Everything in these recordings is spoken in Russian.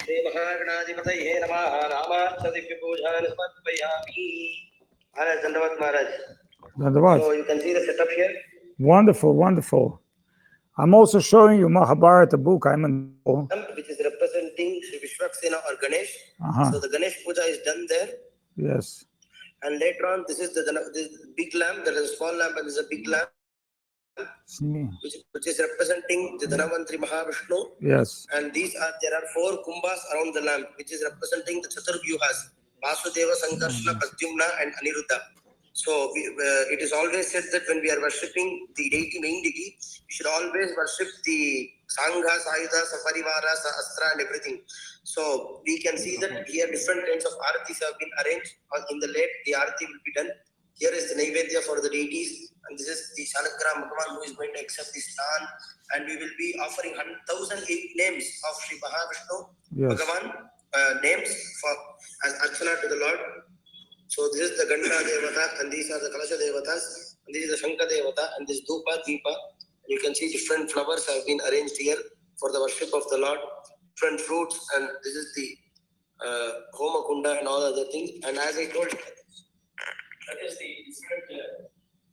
Shri Mahaganathipataye Namaha Ramartha Divya Pujan Samarpayami. Maharaj, Dandavat Maharaj. Dandavat. So you can see the setup here. Wonderful, wonderful. I'm also showing you Mahabharata book. I'm in. Which is representing Shri Vishwaksena or Ganesh. So the Ganesh Puja is done there. Yes. And later on, this is the big lamp. There is a small lamp and there is a big lamp. Which is representing the Dhanavantri Mahavishnu. Yes. And there are 4 kumbhas around the lamp, which is representing the Chaturvyuhas, Vasudeva, Sankarshana, Pradyumna, and Aniruddha. So it is always said that when we are worshipping the deity, main deity, we should always worship the Sanghas, Ayudas, Saparivaras, Astra, and everything. So we can see that here different kinds of aratis have been arranged. In the late, the arati will be done. Here is the Naivedya for the deities, and this is the Shalagram Bhagavan who is going to accept this stan, and we will be offering 1,008 names of Sri Mahavishnu Bhagavan, names as Archana to the Lord. So this is the Ganda Devata, and these are the Kalasha Devatas, and this is the Shanka Devata, and this Dhupa, Deepa. And you can see different flowers have been arranged here for the worship of the Lord, different fruits, and this is the Homa Kunda and all other things. And as I told you, that is the different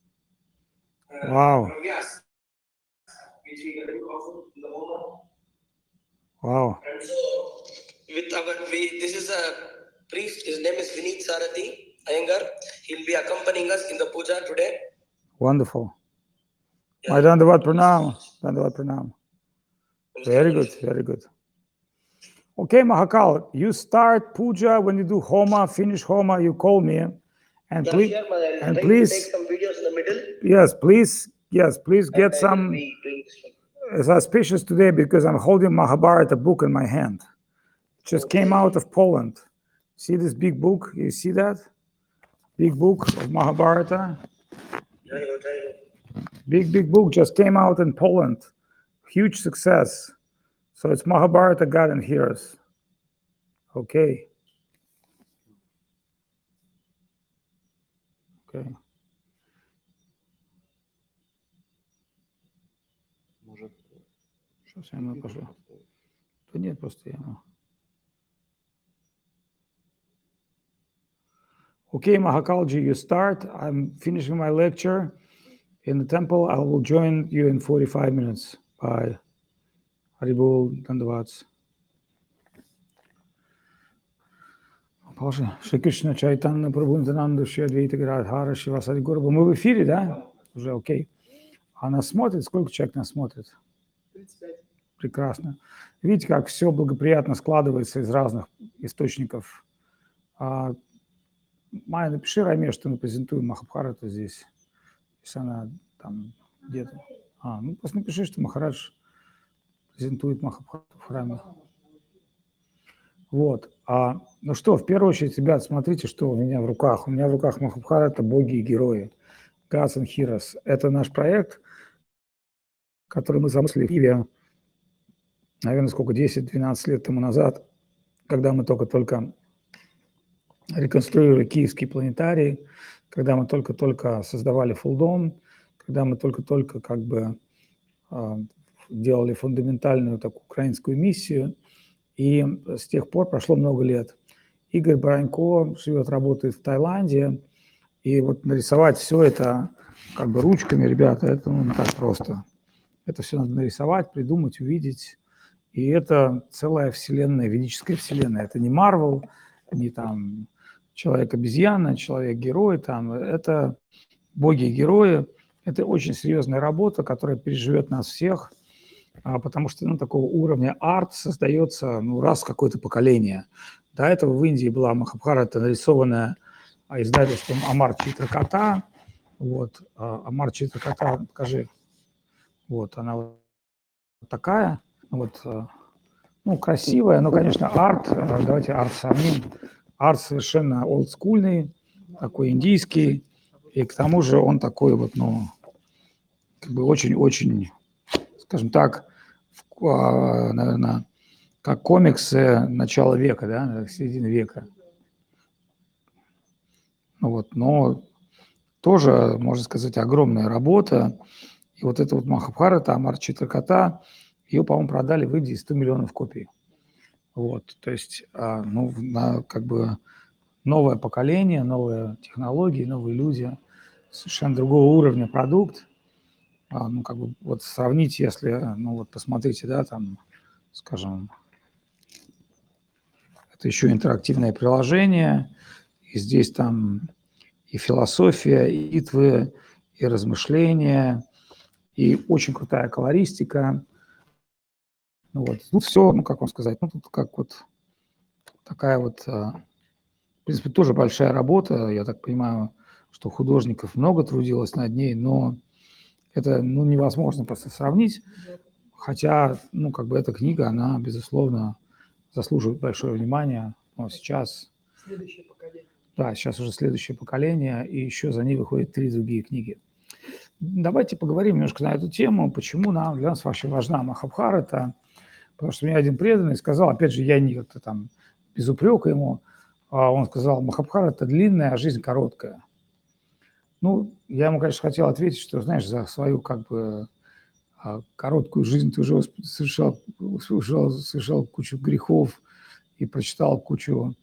wow. Which we can offer in the Homa. Wow. And so, this is a priest, his name is Vineet Sarathi Iyengar. He'll be accompanying us in the puja today. Wonderful. My Dandavat Pranam. Dandavat Pranam. Very good, very good. Okay, Mahakal, you start puja. When you do Homa, finish Homa, you call me. And please, take some videos in the middle. Yes, please get some. It's auspicious today because I'm holding Mahabharata book in my hand. It just came out of Poland. See this big book? You see that? Big book of Mahabharata. Big book just came out in Poland. Huge success. So it's Mahabharata, God and Heroes. Okay. Okay. Сейчас я ему покажу. Да нет, просто я ему. Okay, Mahakalji, you start. I'm finishing my lecture in the temple. I will join you in 45 minutes. Bye. Haribol, Dandavats. Шри Кришна Чайтанна Прабхунтананду Шри Адвайта Гададхара Шивасади Гуру. Мы в эфире, да? Уже окей. А нас смотрит? Сколько человек нас смотрит? 35. Прекрасно. Видите, как все благоприятно складывается из разных источников. Майя, напиши Раме, что мы презентуем Махабхарату здесь. Если она там где-то. Ну просто напиши, что Махарадж презентует Махабхарату в храме. Вот. Ну что, в первую очередь, ребят, смотрите, что у меня в руках. У меня в руках Махабхарата «Боги и герои». Gods and Heroes. Это наш проект, который мы замыслили в Киеве, наверное, сколько, 10-12 лет тому назад, когда мы только реконструировали Киевский планетарий, когда мы только создавали Фулдом, когда мы только как бы делали фундаментальную такую украинскую миссию. И с тех пор прошло много лет. Игорь Баранько живет, работает в Таиланде. И вот нарисовать все это как бы ручками, ребята, это не так просто. Это все надо нарисовать, придумать, увидеть. И это целая вселенная, ведическая вселенная. Это не Марвел, не там Человек-обезьяна, Человек-герой. Там. Это боги и герои. Это очень серьезная работа, которая переживет нас всех. Потому что такого уровня арт создается раз в какое-то поколение. До этого в Индии была Махабхарата, нарисованная издательством Амар Читраката. Вот. Амар Читраката, покажи. Вот, она вот такая. Вот, красивая, но, конечно, арт. Давайте арт сравним. Арт совершенно олдскульный, такой индийский. И к тому же он такой вот, как бы очень-очень, скажем так, наверное, как комиксы начала века, да, середины века. Но тоже, можно сказать, огромная работа. И вот эта вот Махабхарата, Амар Читраката, ее, по-моему, продали в Индии 100 миллионов копий. Вот, то есть, ну, как бы новое поколение, новые технологии, новые люди, совершенно другого уровня продукт. Ну, как бы вот сравнить, если, ну, вот посмотрите, да, там, скажем, это еще интерактивное приложение, и здесь там и философия, и битвы, и размышления, и очень крутая колористика. Ну вот, тут все, ну, как вам сказать, ну, тут как вот такая вот, в принципе, тоже большая работа. Я так понимаю, что художников много трудилось над ней, но это, ну, невозможно просто сравнить. Хотя, ну, как бы эта книга, она, безусловно, заслуживает большое внимание. Но сейчас, Следующее поколение. да, сейчас уже следующее поколение, и еще за ней выходят 3 другие книги. Давайте поговорим немножко на эту тему, почему для нас вообще важна Махабхарата. Потому что мне один преданный сказал, опять же, я не как-то там без упрека ему, он сказал, Махабхарата длинная, а жизнь короткая. Ну, я ему, конечно, хотел ответить, что, знаешь, за свою как бы короткую жизнь ты уже совершал кучу грехов и прочитал кучу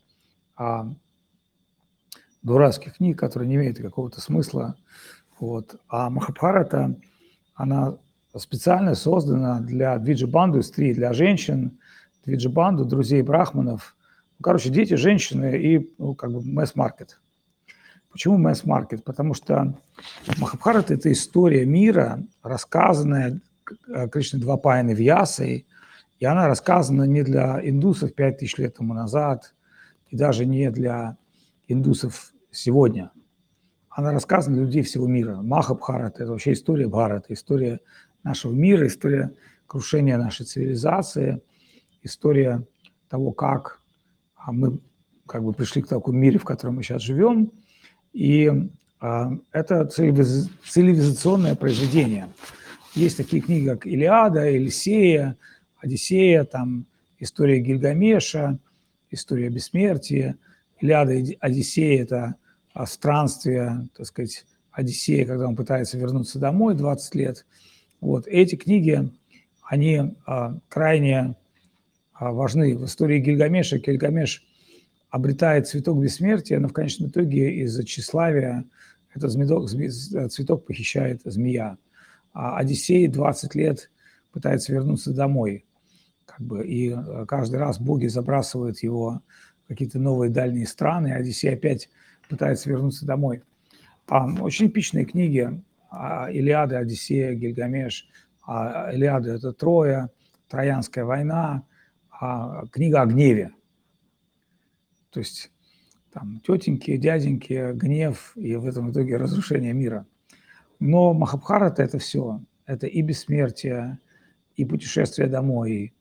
дурацких книг, которые не имеют какого-то смысла. Вот. А Махабхарата, она специально создана для двиджа-банду-индустрии, для женщин, двиджа-банду, друзей брахманов. Ну, короче, дети, женщины и, ну, как бы масс-маркет. Почему масс-маркет? Потому что Махабхарата – это история мира, рассказанная Кришной Двапаяной Вьясой, и она рассказана не для индусов 5000 лет тому назад, и даже не для индусов сегодня. Она рассказана для людей всего мира. Махабхарата – это вообще история Бхарата, история нашего мира, история крушения нашей цивилизации, история того, как мы как бы пришли к такому мире, в котором мы сейчас живем. И это цивилизационное произведение. Есть такие книги, как «Илиада», «Елисея», «Одиссея», там история Гильгамеша, история бессмертия. «Илиада» и «Одиссея» – это странствие, так сказать, Одиссея, когда он пытается вернуться домой 20 лет. Вот эти книги, они крайне важны. В истории Гильгамеша Гильгамеш обретает цветок бессмертия, но в конечном итоге из-за тщеславия этот цветок похищает змея. А Одиссей 20 лет пытается вернуться домой. Как бы, и каждый раз боги забрасывают его в какие-то новые дальние страны, и Одиссей опять пытается вернуться домой. Очень эпичные книги. Илиада, Одиссея, Гильгамеш. Илиада – это Троя, Троянская война, книга о гневе. То есть там тетеньки, дяденьки, гнев и в этом итоге разрушение мира. Но Махабхарата – это все. Это и бессмертие, и путешествие домой,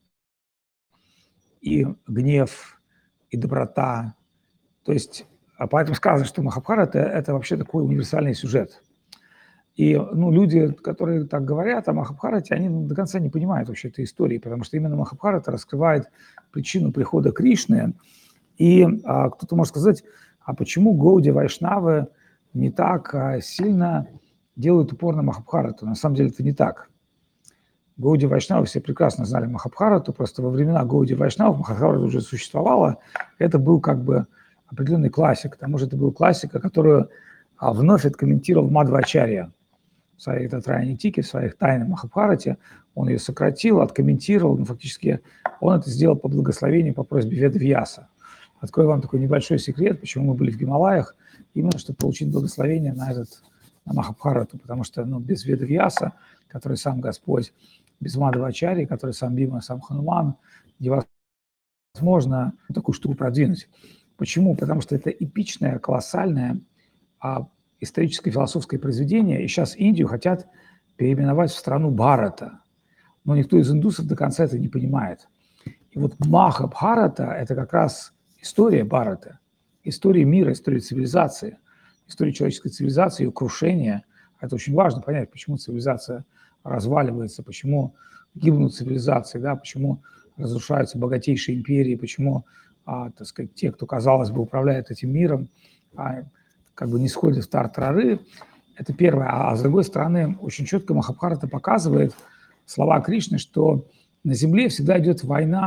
и гнев, и доброта. То есть поэтому сказано, что Махабхарата – это вообще такой универсальный сюжет. И ну, люди, которые так говорят о Махабхарате, они до конца не понимают вообще этой истории, потому что именно Махабхарата раскрывает причину прихода Кришны. И кто-то может сказать, а почему Гауди Вайшнавы не так сильно делают упор на Махабхарату? На самом деле это не так. Гауди Вайшнавы все прекрасно знали Махабхарату, просто во времена Гауди Вайшнавов Махабхарата уже существовала. Это был как бы определенный классик. К тому же это был классика, которую вновь откомментировал Мадхвачарья в своей Татраяни-Тике, в своих тайнах Махабхарате. Он ее сократил, откомментировал, но фактически он это сделал по благословению, по просьбе Веда-Вьяса. Открою вам такой небольшой секрет, почему мы были в Гималаях, именно чтобы получить благословение на Махабхарату, потому что без Веда-Вьяса, который сам Господь, без Мадхвачарьи, который сам Бима, сам Хануман, невозможно такую штуку продвинуть. Почему? Потому что это эпичное, колоссальное историческое философское произведение, и сейчас Индию хотят переименовать в страну Бхарата. Но никто из индусов до конца это не понимает. И вот Махабхарата – это как раз история Бхарата, история мира, история цивилизации, история человеческой цивилизации, ее крушения. Это очень важно понять, почему цивилизация разваливается, почему гибнут цивилизации, да, почему разрушаются богатейшие империи, почему, так сказать, те, кто, казалось бы, управляет этим миром, как бы не сходят в тартарары. Это первое. А с другой стороны, очень четко Махабхарата показывает слова Кришны, что на земле всегда идет война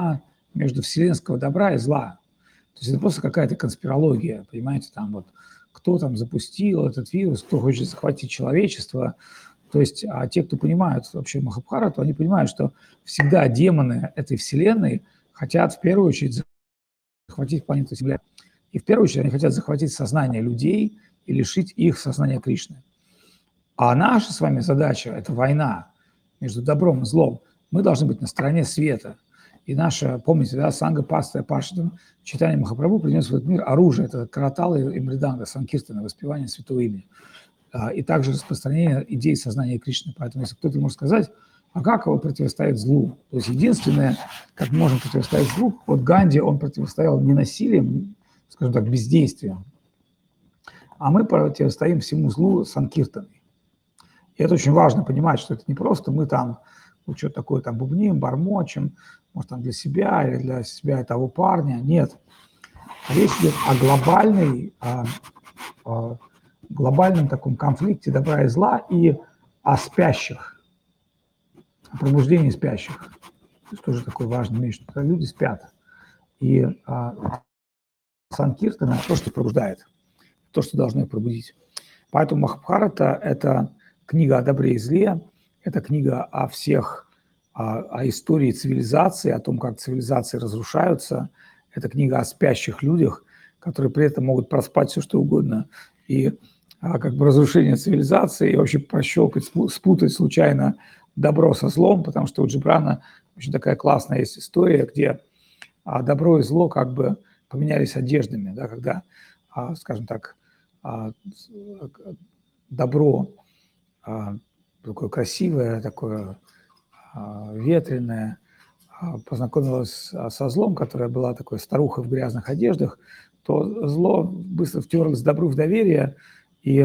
между вселенского добра и зла. То есть это просто какая-то конспирология, понимаете, там вот кто там запустил этот вирус, кто хочет захватить человечество. То есть, а те, кто понимают вообще Махабхарату, они понимают, что всегда демоны этой вселенной хотят в первую очередь захватить планету Земля. И в первую очередь они хотят захватить сознание людей и лишить их сознания Кришны. А наша с вами задача – это война между добром и злом. Мы должны быть на стороне света. И наша, помните, да, Санга Паста Пашидам, читание Махапрабху принес в этот мир оружие, это караталы и мриданга, санкиртана, воспевание святого имени. И также распространение идей сознания Кришны. Поэтому если кто-то может сказать, а как его противостоять злу? То есть единственное, как мы можем противостоять злу, вот Ганди, он противостоял не насилием, скажем так, бездействием, а мы противостоим всему злу санкиртаной. И это очень важно понимать, что это не просто мы там вот что-то такое там бубним, бормочем, может там для себя или для себя и того парня. Нет. Речь идет о глобальном таком конфликте добра и зла и о спящих, о пробуждении спящих. То есть тоже такой важный вещь, что люди спят. И санкиртана – то, что пробуждает, то, что должно их пробудить. Поэтому Махабхарата – это книга о добре и зле, это книга о всех, о истории цивилизации, о том, как цивилизации разрушаются. Это книга о спящих людях, которые при этом могут проспать все, что угодно. И как бы разрушение цивилизации, и вообще прощелкать, спутать случайно добро со злом, потому что у Джибрана очень такая классная есть история, где добро и зло как бы поменялись одеждами, да, когда, скажем так, добро такое красивое, такое ветреное, познакомилась со злом, которая была такой старухой в грязных одеждах, то зло быстро втерлось добру в доверие и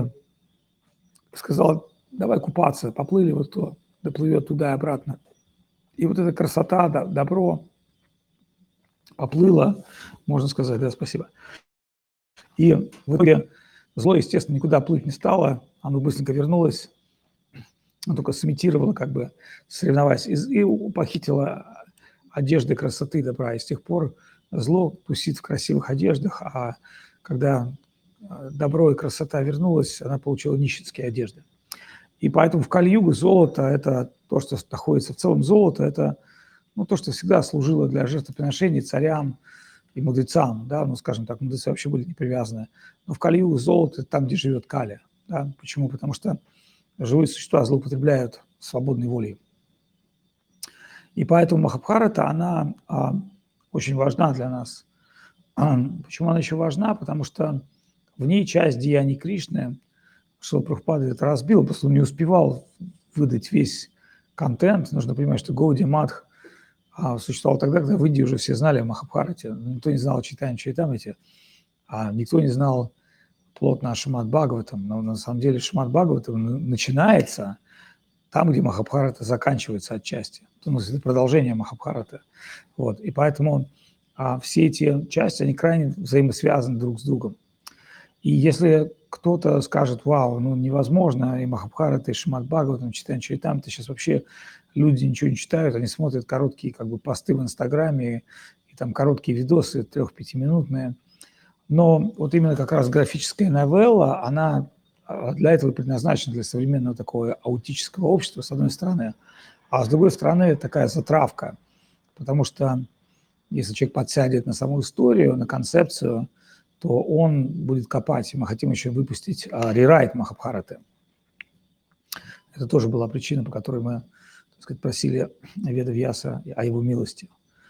сказал, давай купаться, поплыли вот то, доплывет туда и обратно. И вот эта красота, добро поплыло, можно сказать, да, спасибо. И в итоге зло, естественно, никуда плыть не стало, оно быстренько вернулось, оно только сымитировало, как бы соревноваясь, и похитило одежды красоты добра. И с тех пор зло тусит в красивых одеждах, а когда добро и красота вернулась, она получила нищенские одежды. И поэтому в Кали-югу золото – это то, что находится в целом. Золото – это то, что всегда служило для жертвоприношений царям и мудрецам. Да? Ну, скажем так, мудрецы вообще были не привязаны. Но в Кали-югу золото – это там, где живет Кали. Да? Почему? Потому что живые существа злоупотребляют свободной волей. И поэтому Махабхарата, она очень важна для нас. Почему она еще важна? Потому что в ней часть деяний Кришны, Шрила Прабхупада это разбил, просто он не успевал выдать весь контент. Нужно понимать, что Гаудия Мадх существовал тогда, когда в Индии уже все знали о Махабхарате. Никто не знал о Чайтанье Чаритамрите, никто не знал плотно о Шримад Бхагаватам. Но на самом деле Шримад Бхагаватам начинается там, где Махабхарата заканчивается отчасти. Это продолжение Махабхараты. Вот. И поэтому все эти части, они крайне взаимосвязаны друг с другом. И если кто-то скажет, вау, невозможно, и Махабхарата, и Шримад Бхагаватам, Чайтанья Чаритамрита, сейчас вообще люди ничего не читают, они смотрят короткие посты в Инстаграме, и там короткие видосы, 3-5-минутные. Но вот именно как раз графическая новелла, она для этого предназначена, для современного такого аутического общества, с одной стороны, а с другой стороны такая затравка, потому что если человек подсядет на саму историю, на концепцию, то он будет копать. И мы хотим еще выпустить рерайт Махабхараты. Это тоже была причина, по которой мы, просили Веда-Вьяса о его милости.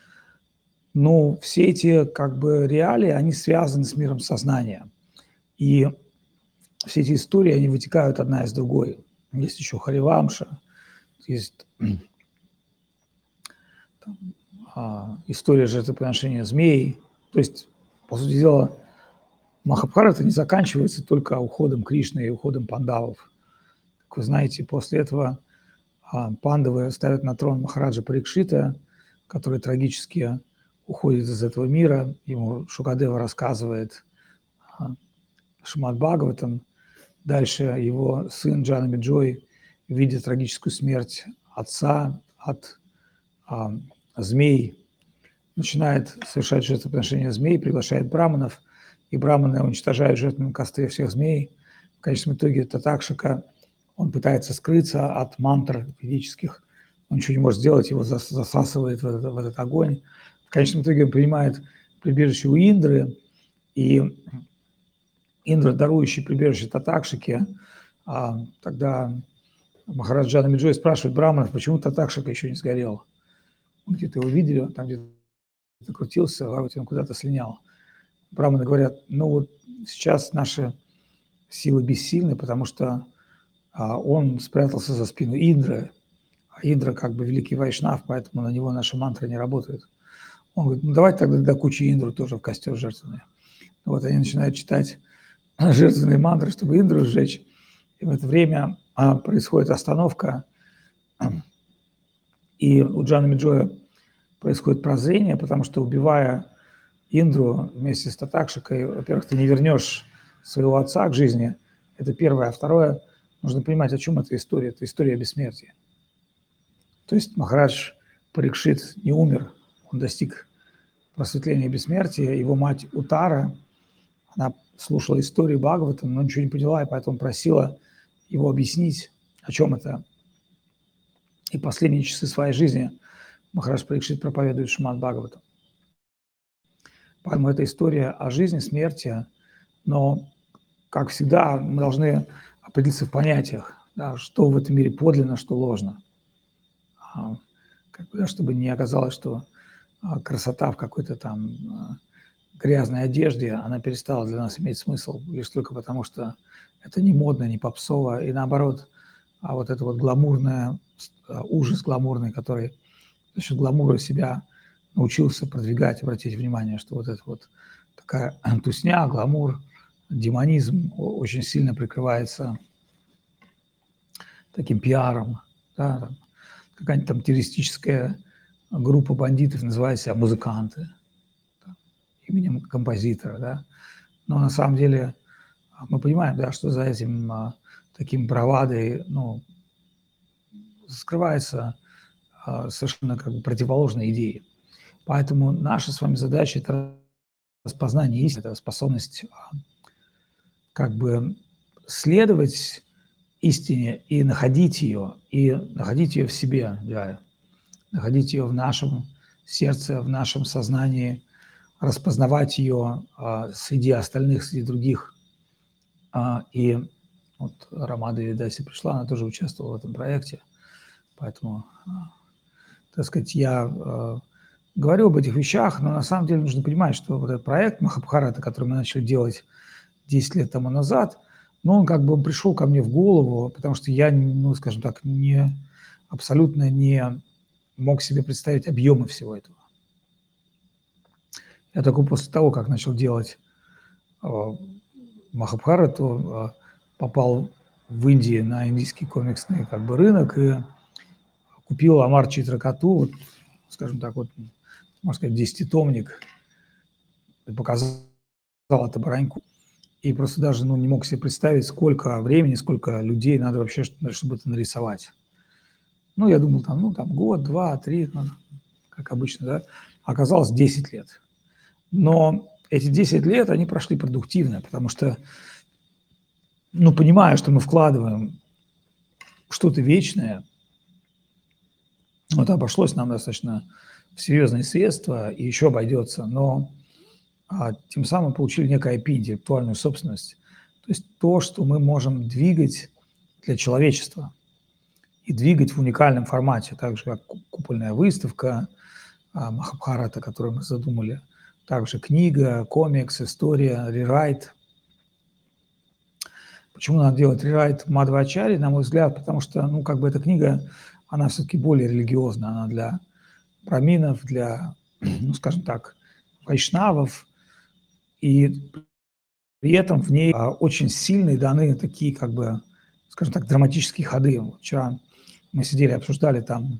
Но все эти реалии, они связаны с миром сознания. И все эти истории, они вытекают одна из другой. Есть еще Харивамша, есть история жертвоприношения змей. То есть, по сути дела, Махабхарата не заканчивается только уходом Кришны и уходом пандавов. Как вы знаете, после этого пандавы ставят на трон Махараджа Парикшита, который трагически уходит из этого мира. Ему Шукадева рассказывает Шримад Бхагаватам. Дальше его сын Джанаби Джой видит трагическую смерть отца от змей. начинает совершать жертвоприношение змей, приглашает браманов, и браманы уничтожают жертвенные костры всех змей. В конечном итоге Татакшика, он пытается скрыться от мантр ведических, он ничего не может сделать, его засасывает в этот огонь. В конечном итоге он принимает прибежище у Индры, и Индра, дарующий прибежище Татакшике, тогда Махарадж Джанамеджой спрашивает браманов, почему Татакшика еще не сгорел. Он где-то его видели, там где-то крутился, а он куда-то слинял. Браманы говорят, ну вот сейчас наши силы бессильны, потому что он спрятался за спину Индры, а Индра как бы великий вайшнав, поэтому на него наши мантры не работают. Он говорит, ну давайте тогда до кучи Индру тоже в костер жертвенный. Вот они начинают читать жертвенные мантры, чтобы Индру сжечь. И в это время происходит остановка, и у Джанамеджоя происходит прозрение, потому что, убивая Индру вместе с Татакшикой, во-первых, ты не вернешь своего отца к жизни, это первое. А второе, нужно понимать, о чем эта история. Это история бессмертия. То есть Махарадж Парикшит не умер, он достиг просветления бессмертия. Его мать Утара, она слушала историю Бхагаватам, но ничего не поняла, и поэтому просила его объяснить, о чем это. И последние часы своей жизни Махарадж Парикшит проповедует Шримад Бхагаватам. Поэтому это история о жизни, смерти, но, как всегда, мы должны определиться в понятиях, да, что в этом мире подлинно, что ложно. Чтобы не оказалось, что красота в какой-то там грязной одежде, она перестала для нас иметь смысл лишь только потому, что это не модно, не попсово, и наоборот, вот это вот гламурное, ужас гламурный, который за счет гламура себя научился продвигать, обратить внимание, что вот это вот такая тусня, гламур, демонизм очень сильно прикрывается таким пиаром, да, какая-нибудь там террористическая группа бандитов называет себя музыканты, да, именем композитора, да. Но на самом деле мы понимаем, да, что за этим таким бравадой, ну, скрывается совершенно как бы противоположные идеи. Поэтому наша с вами задача – это распознание истины, это способность как бы следовать истине и находить ее в себе, да, находить ее в нашем сердце, в нашем сознании, распознавать ее среди остальных, среди других. И вот Рамада Видаси пришла, она тоже участвовала в этом проекте, поэтому, так сказать, я говорю об этих вещах, но на самом деле нужно понимать, что вот этот проект Махабхарата, который мы начали делать 10 лет тому назад, но он как бы пришел ко мне в голову, потому что я, ну, скажем так, абсолютно не мог себе представить объемы всего этого. Я только после того, как начал делать Махабхарату, попал в Индии на индийский комиксный как бы рынок и купил Амар Читракату, вот, скажем так, вот, можно сказать, 10-томник, и показал это Бараньку. И просто даже не мог себе представить, сколько времени, сколько людей надо вообще, чтобы это нарисовать. Ну, я думал, там год, 2, 3, как обычно, да. Оказалось 10 лет. Но эти 10 лет, они прошли продуктивно, потому что, понимая, что мы вкладываем что-то вечное, вот обошлось нам достаточно в серьезные средства и еще обойдется, но тем самым получили некое IP, интеллектуальную собственность. То есть то, что мы можем двигать для человечества и двигать в уникальном формате, так же, как купольная выставка Махабхарата, которую мы задумали, также книга, комикс, история, рерайт. Почему надо делать рерайт Мадхвачарьи, на мой взгляд? Потому что, эта книга, она все-таки более религиозная, она для браминов, для, скажем так, вайшнавов, и при этом в ней очень сильные даны такие, как бы, скажем так, драматические ходы. Вчера мы сидели, обсуждали там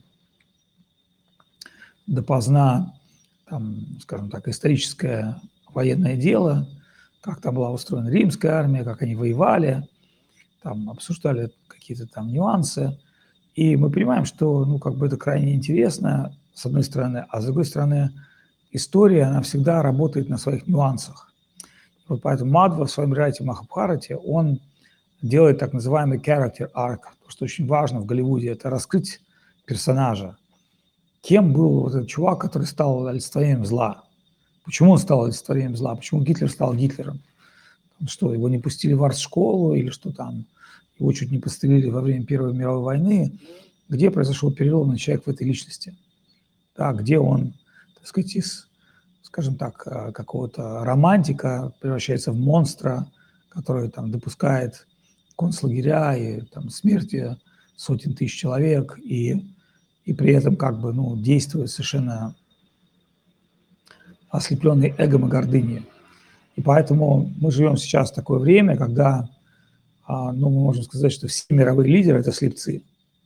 допоздна, там, скажем так, историческое военное дело, как там была устроена римская армия, как они воевали, там обсуждали какие-то там нюансы. И мы понимаем, что, это крайне интересно, с одной стороны, а с другой стороны, история, она всегда работает на своих нюансах. Вот поэтому Мадва в своем райте Махабхарате, он делает так называемый character arc. То, что очень важно в Голливуде, это раскрыть персонажа. Кем был вот этот чувак, который стал олицетворением зла? Почему он стал олицетворением зла? Почему Гитлер стал Гитлером? Что, его не пустили в арт-школу или что там? Его чуть не пострелили во время Первой мировой войны. Где произошел переломный человек в этой личности? Да, где он, так сказать, из, скажем так, какого-то романтика превращается в монстра, который там допускает концлагеря и там смерти сотен тысяч человек, и при этом как бы, ну, действует совершенно ослепленный эгом и гордыней. И поэтому мы живем сейчас в такое время, когда, ну, мы можем сказать, что все мировые лидеры – это слепцы.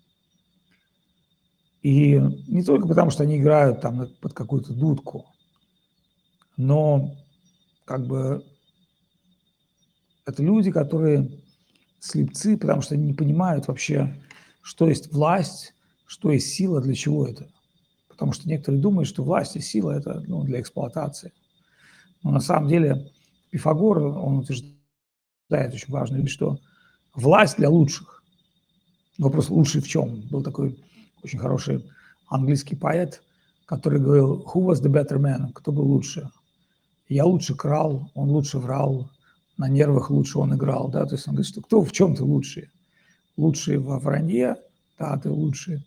И не только потому, что они играют там под какую-то дудку, но как бы это люди, которые слепцы, потому что они не понимают вообще, что есть власть, что есть сила, для чего это. Потому что некоторые думают, что власть и сила – это, ну, для эксплуатации. Но на самом деле Пифагор, он утверждает очень важную вещь, что власть для лучших. Вопрос лучший в чем? Был такой очень хороший английский поэт, который говорил «Who was the better man?» Кто был лучше? Я лучше крал, он лучше врал, на нервах лучше он играл. Да? То есть он говорит, что кто в чем ты лучший? Лучший во вранье, да, ты лучший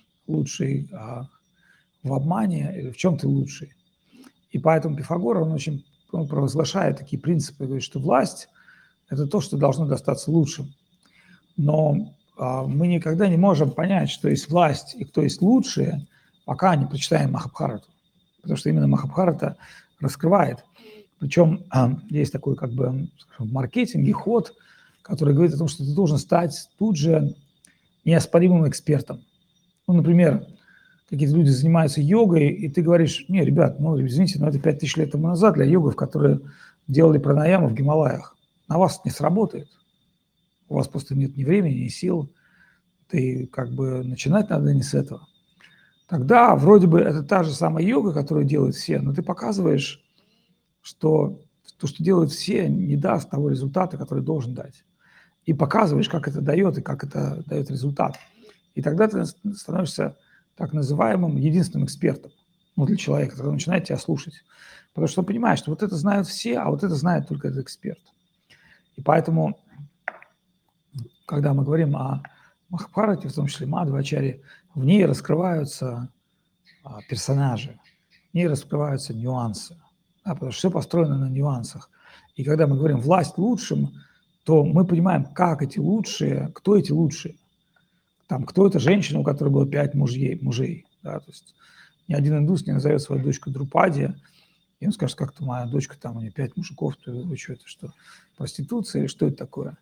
в обмане, или в чем ты лучший? И поэтому Пифагор, он провозглашает такие принципы, говорит, что власть – это то, что должно достаться лучшим. Но мы никогда не можем понять, что есть власть и кто есть лучшие, пока не прочитаем Махабхарату. Потому что именно Махабхарата раскрывает. Причем есть такой как бы в маркетинге ход, который говорит о том, что ты должен стать тут же неоспоримым экспертом. Ну, например, какие-то люди занимаются йогой, и ты говоришь, не, ребят, ну, извините, но это 5000 лет тому назад для йогов, которые делали пранаяму в Гималаях. На вас не сработает. У вас просто нет ни времени, ни сил. Ты как бы начинать надо не с этого. Тогда вроде бы это та же самая йога, которую делают все, но ты показываешь, что то, что делают все, не даст того результата, который должен дать. И показываешь, как это дает и как это дает результат. И тогда ты становишься так называемым единственным экспертом, ну, для человека, который начинает тебя слушать. Потому что он понимает, что вот это знают все, а вот это знает только этот эксперт. И поэтому, когда мы говорим о Махабхарате, в том числе Мадхвачаре, в ней раскрываются персонажи, в ней раскрываются нюансы, да, потому что все построено на нюансах. И когда мы говорим «власть лучшим», то мы понимаем, как эти лучшие, кто эти лучшие. Там, кто это женщина, у которой было 5 мужей. Да, то есть ни один индус не назовет свою дочку Друпади, и он скажет, как-то моя дочка, там у нее 5 мужиков, то вы что, это что, проституция или что это такое?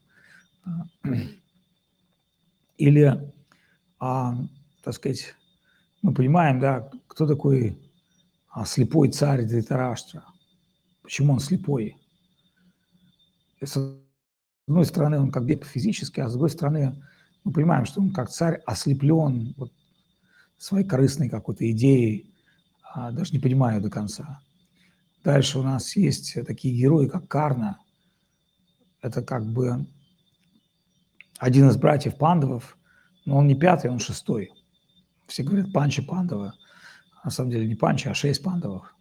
Или, так сказать, мы понимаем, да, кто такой слепой царь Дритараштра. Почему он слепой? И с одной стороны, он как бы физически, а с другой стороны, мы понимаем, что он как царь ослеплен вот своей корыстной какой-то идеей, даже не понимаю до конца. Дальше у нас есть такие герои, как Карна. Это как бы один из братьев Пандавов, но он не 5-й, он 6-й. Все говорят Панча Пандава. На самом деле не Панча, а 6 Пандавов.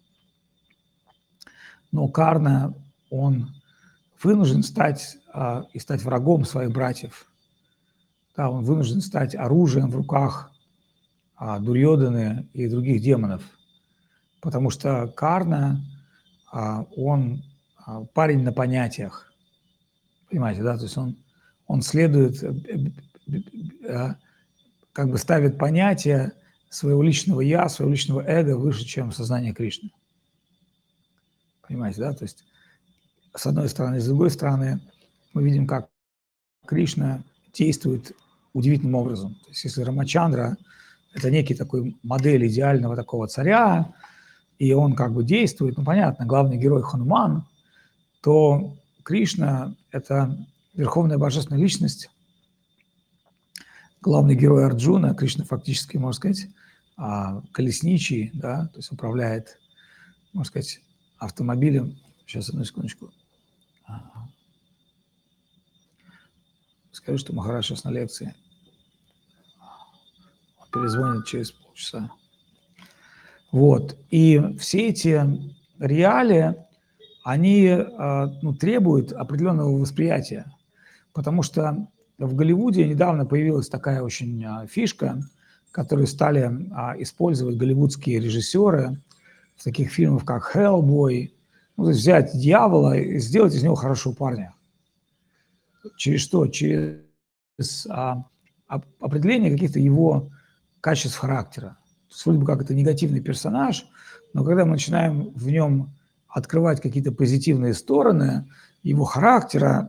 Но Карна, он вынужден стать врагом своих братьев. Да, он вынужден стать оружием в руках Дурьоданы и других демонов. Потому что Карна, он парень на понятиях. Понимаете, да? То есть он следует, как бы ставит понятие своего личного «я», своего личного эго выше, чем сознание Кришны. Понимаете, да? То есть с одной стороны, с другой стороны, мы видим, как Кришна действует удивительным образом. То есть если Рамачандра – это некий такой модель идеального такого царя, и он как бы действует, ну, понятно, главный герой Хануман, то Кришна – это верховная божественная личность, главный герой Арджуна, Кришна фактически, можно сказать, колесничий, да, то есть управляет можно сказать, автомобилем. Сейчас, одну секундочку. Скажу, что Махарадж сейчас на лекции. Он перезвонит через полчаса. Вот. И все эти реалии, они требуют определенного восприятия. Потому что в Голливуде недавно появилась такая очень фишка, которую стали использовать голливудские режиссеры в таких фильмах, как «Хеллбой». Ну, то есть взять дьявола и сделать из него хорошего парня. Через что? Через определение каких-то его качеств характера. То есть вроде бы как это негативный персонаж, но когда мы начинаем в нем открывать какие-то позитивные стороны его характера,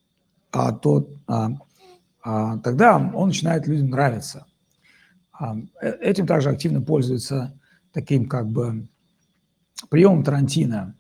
тогда он начинает людям нравиться. Этим также активно пользуется таким как бы приемом Тарантино.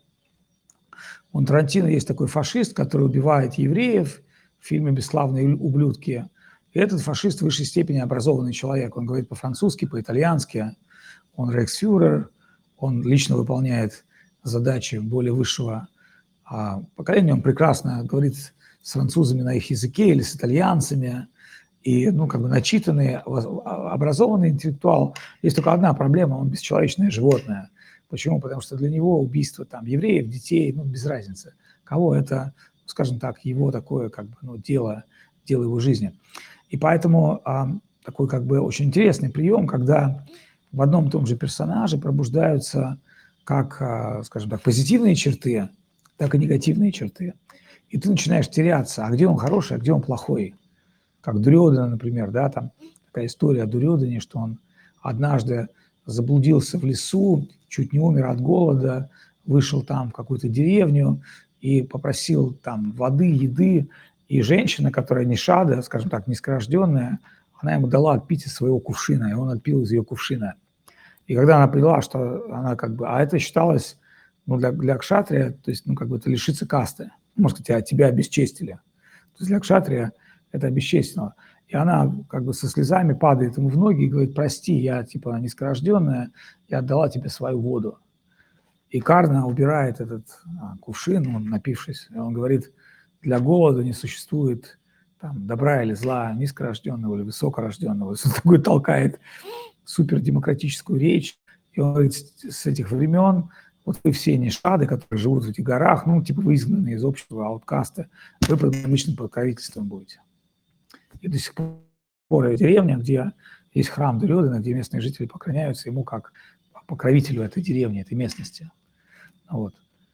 У Тарантино есть такой фашист, который убивает евреев в фильме «Бесславные ублюдки». И этот фашист в высшей степени образованный человек. Он говорит по-французски, по-итальянски, он рейхсфюрер, он лично выполняет задачи более высшего поколения, он прекрасно говорит с французами на их языке или с итальянцами, и, начитанный, образованный интеллектуал. Есть только одна проблема, он бесчеловечное животное. Почему? Потому что для него убийство евреев, детей, без разницы. Кого это, скажем так, его такое дело его жизни. И поэтому такой очень интересный прием, когда в одном и том же персонаже пробуждаются как, скажем так, позитивные черты, так и негативные черты. И ты начинаешь теряться, а где он хороший, а где он плохой. Как Дурьодана, например, да, там такая история о Дурьодане, что он однажды заблудился в лесу, чуть не умер от голода, вышел там в какую-то деревню и попросил там воды, еды, и женщина, которая нишада, скажем так, низкорожденная, она ему дала отпить из своего кувшина, и он отпил из ее кувшина. И когда она поняла, что она а это считалось, для кшатрия, то есть, это лишиться касты. Можно сказать, тебя обесчестили. То есть для кшатрия это обесчестило. И она со слезами падает ему в ноги и говорит: прости, я низкорожденная, я отдала тебе свою воду. И Карна убирает этот кувшин, он напившись, и он говорит: для голода не существует добра или зла, низкорожденного или высокорожденного. Он такой толкает супердемократическую речь, и он говорит: с этих времен вот вы все нишады, которые живут в этих горах, вы изгнаны из общего ауткаста, вы под обычным покровительством будете. И до сих пор деревня, где есть храм Дурьодана, где местные жители поклоняются ему как покровителю этой деревни, этой местности. Вот.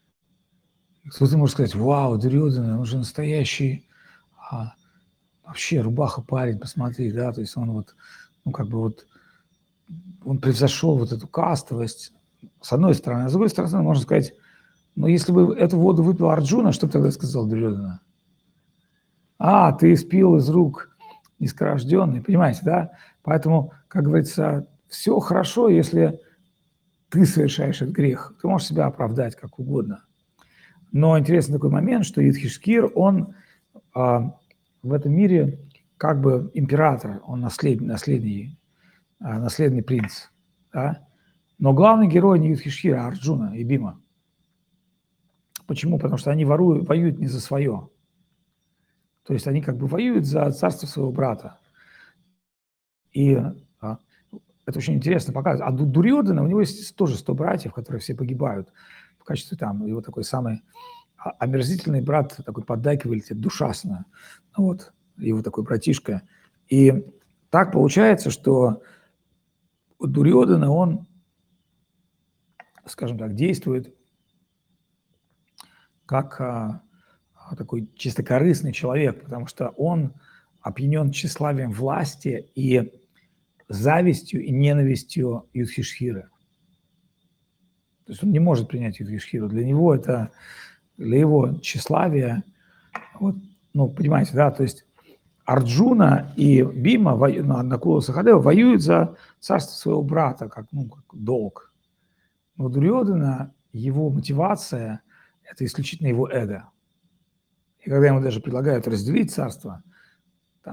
Кто-то может сказать: вау, Дурьодана, он же настоящий, вообще рубаха парень, посмотри, да, то есть он он превзошел эту кастовость, с одной стороны. А с другой стороны, можно сказать, если бы эту воду выпил Арджуна, что бы тогда сказал Дурьодана? Ты спил из рук низкорожденный, понимаете, да? Поэтому, как говорится, все хорошо, если ты совершаешь этот грех. Ты можешь себя оправдать как угодно. Но интересный такой момент, что Юдхиштхир, он в этом мире как бы император, он наследный принц. Да? Но главный герой не Юдхиштхира, а Арджуна и Бима. Почему? Потому что они воюют не за свое. То есть они воюют за царство своего брата. И это очень интересно показывает. А Дурьодана, у него есть тоже 100 братьев, которые все погибают. В качестве его такой самый омерзительный брат, такой поддакиватель, Душасана. Вот, его такой братишка. И так получается, что Дурьодана, он, скажем так, действует как такой чистокорыстный человек, потому что он опьянен тщеславием власти и завистью и ненавистью Юдхиштхира. То есть он не может принять Юдхиштхиру. Для него это, для его тщеславия, понимаете, да, то есть Арджуна и Бима, Накула Сахадева, воюют за царство своего брата, как долг. Но Дурьодана, его мотивация – это исключительно его эго. И когда ему даже предлагают разделить царство,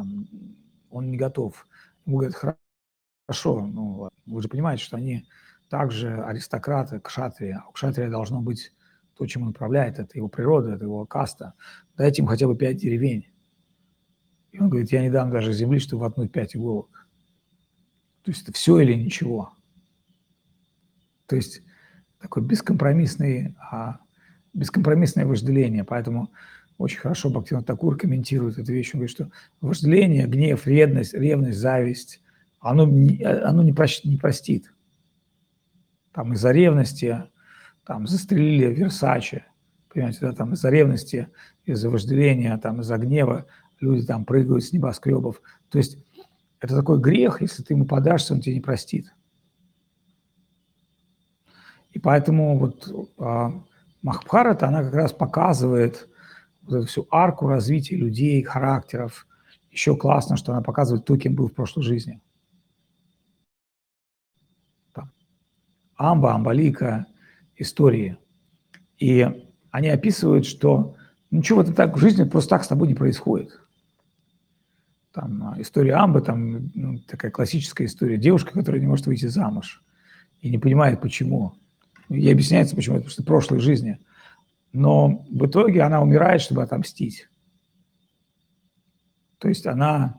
он не готов. Ему говорят: хорошо, вы же понимаете, что они также аристократы, кшатрия. У кшатрия должно быть то, чем он управляет, это его природа, это его каста. Дайте им хотя бы 5 деревень. И он говорит, я не дам даже земли, чтобы воткнуть 5 иголок. То есть это все или ничего. То есть такое бескомпромиссное вожделение. Поэтому очень хорошо Бхактивинода Такур комментирует эту вещь. Он говорит, что вожделение, гнев, ревность, зависть, оно не простит. Там из-за ревности там застрелили Версаче, понимаете, да, там из-за ревности, из-за вожделения, там из-за гнева люди там прыгают с небоскребов. То есть это такой грех, если ты ему подашься, он тебе не простит. И поэтому вот Махабхарата, она как раз показывает вот эту всю арку развития людей, характеров. Еще классно, что она показывает то, кем был в прошлой жизни. Там. Амба, Амбалика, истории. И они описывают, что ничего так в жизни просто так с тобой не происходит. Там история Амбы, там такая классическая история. Девушка, которая не может выйти замуж и не понимает, почему. Ей объясняется, почему. Это потому что прошлой жизни. Но в итоге она умирает, чтобы отомстить. То есть она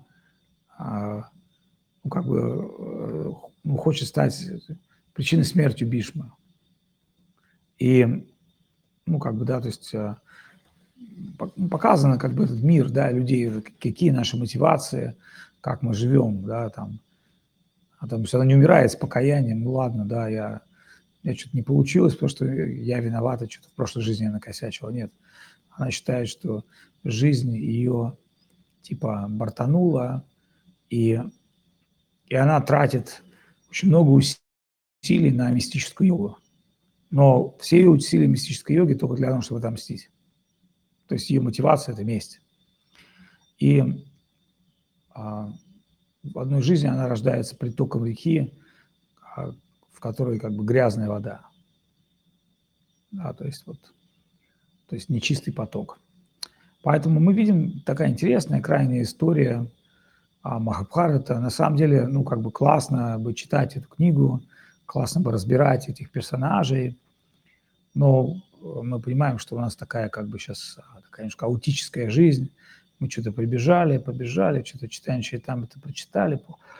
хочет стать причиной смерти Бишмы. И, то есть показано этот мир, да, людей, какие наши мотивации, как мы живем, да, там. То есть она не умирает с покаянием, ладно, да, я что-то не получилось, потому что я виновата, что-то в прошлой жизни я накосячила. Нет, она считает, что жизнь ее типа бортанула, и она тратит очень много усилий на мистическую йогу. Но все ее усилия мистической йоги только для того, чтобы отомстить. То есть ее мотивация – это месть. И в одной жизни она рождается притоком реки, в которой грязная вода. Да, то есть нечистый поток. Поэтому мы видим такая интересная, крайняя история Махабхарата. На самом деле, классно бы читать эту книгу, классно бы разбирать этих персонажей, но мы понимаем, что у нас такая сейчас такая немножко аутическая жизнь. Мы что-то побежали, что-то читаем, там это прочитали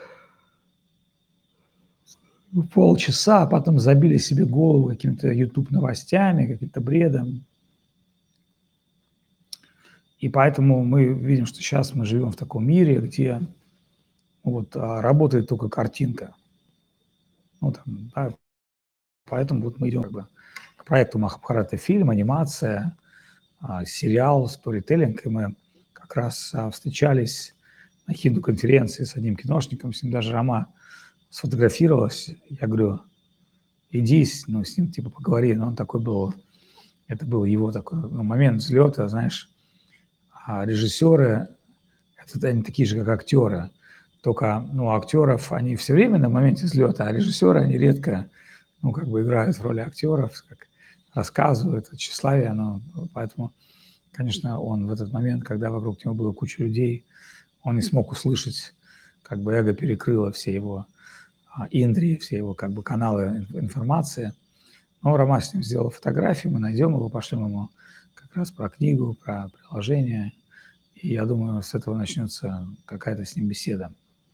полчаса, а потом забили себе голову какими-то YouTube-новостями, каким-то бредом. И поэтому мы видим, что сейчас мы живем в таком мире, где работает только картинка. Поэтому мы идем к проекту Махабхарата фильм, анимация, сериал, сторителлинг, и мы как раз встречались на хинду-конференции с одним киношником, с ним даже Рама сфотографировалась. Я говорю, иди с ним поговори. Но он такой был, это был его такой момент взлета, знаешь. А режиссеры, они такие же, как актеры. Только, актеров, они все время на моменте взлета, а режиссеры, они редко, играют в роли актеров, как рассказывают, тщеславие, поэтому, конечно, он в этот момент, когда вокруг него было куча людей, он не смог услышать, эго перекрыло все его индрии, все его каналы информации. Но Рома с ним сделал фотографию, мы найдем его, пошлем ему как раз про книгу, про приложение, и я думаю, с этого начнется какая-то с ним беседа.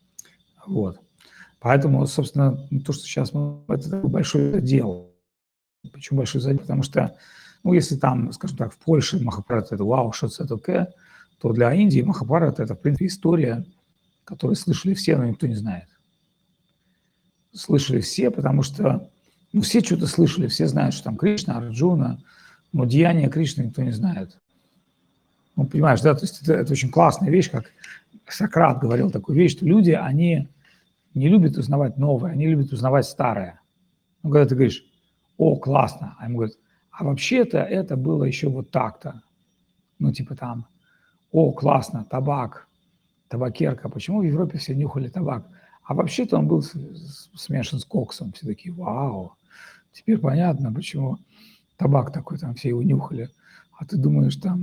Поэтому, собственно, то, что сейчас это такой большой задел. Почему большой задел? Потому что, если там, скажем так, в Польше Махабхарата – это вау, что это такое, то для Индии Махабхарата – это, в принципе, история, которую слышали все, но никто не знает. Слышали все, потому что, все что-то слышали, все знают, что там Кришна, Арджуна, но деяния Кришны никто не знает. Понимаешь, да, то есть это очень классная вещь, как Сократ говорил такую вещь, что люди, они не любят узнавать новое, они любят узнавать старое. Когда ты говоришь, о, классно, а ему говорят, а вообще-то это было еще вот так-то. О, классно, табак, табакерка. Почему в Европе все нюхали табак? А вообще-то он был смешан с коксом. Все такие, вау, теперь понятно, почему табак такой, там все его нюхали. А ты думаешь, там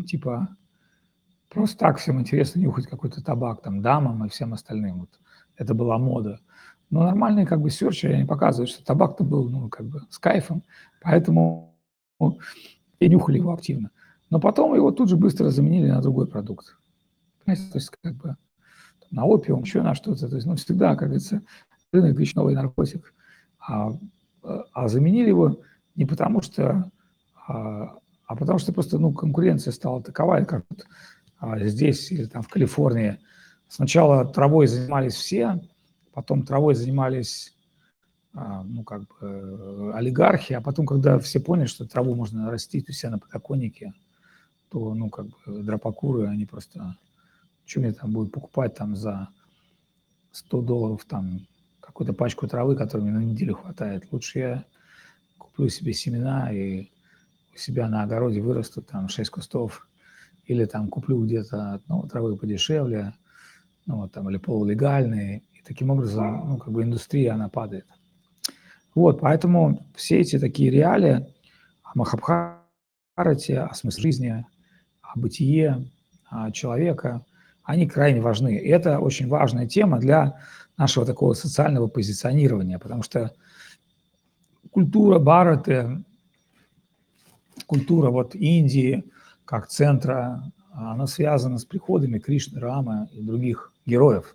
просто так всем интересно нюхать какой-то табак, там дамам и всем остальным. Это была мода. Но нормальные как бы серчи, они показывают, что табак-то был, ну, как бы с кайфом, поэтому и нюхали его активно. Но потом его тут же быстро заменили на другой продукт. Понимаете, то есть как бы на опиум, еще на что-то. То есть, ну, всегда, как говорится, рынок ищет новый наркотик. А, а заменили его не потому что, а потому что просто, ну, конкуренция стала таковая, как вот, здесь или там в Калифорнии. Сначала травой занимались все, потом травой занимались, ну, как бы олигархи, а потом, когда все поняли, что траву можно растить у себя на подоконнике, то, ну, как бы дропокуры, они просто, что мне там будут покупать там за $100 там какую-то пачку травы, которой мне на неделю хватает. Лучше я куплю себе семена и у себя на огороде вырастут там 6 кустов, или там куплю где-то, ну, травы подешевле, ну, вот там, или полулегальные. И таким образом, ну, как бы индустрия, она падает. Вот, поэтому все эти такие реалии о Махабхарате, о смысле жизни, о бытие человека, они крайне важны. И это очень важная тема для нашего такого социального позиционирования, потому что культура Бхараты, культура вот Индии как центра, она связана с приходами Кришны, Рамы и других героев.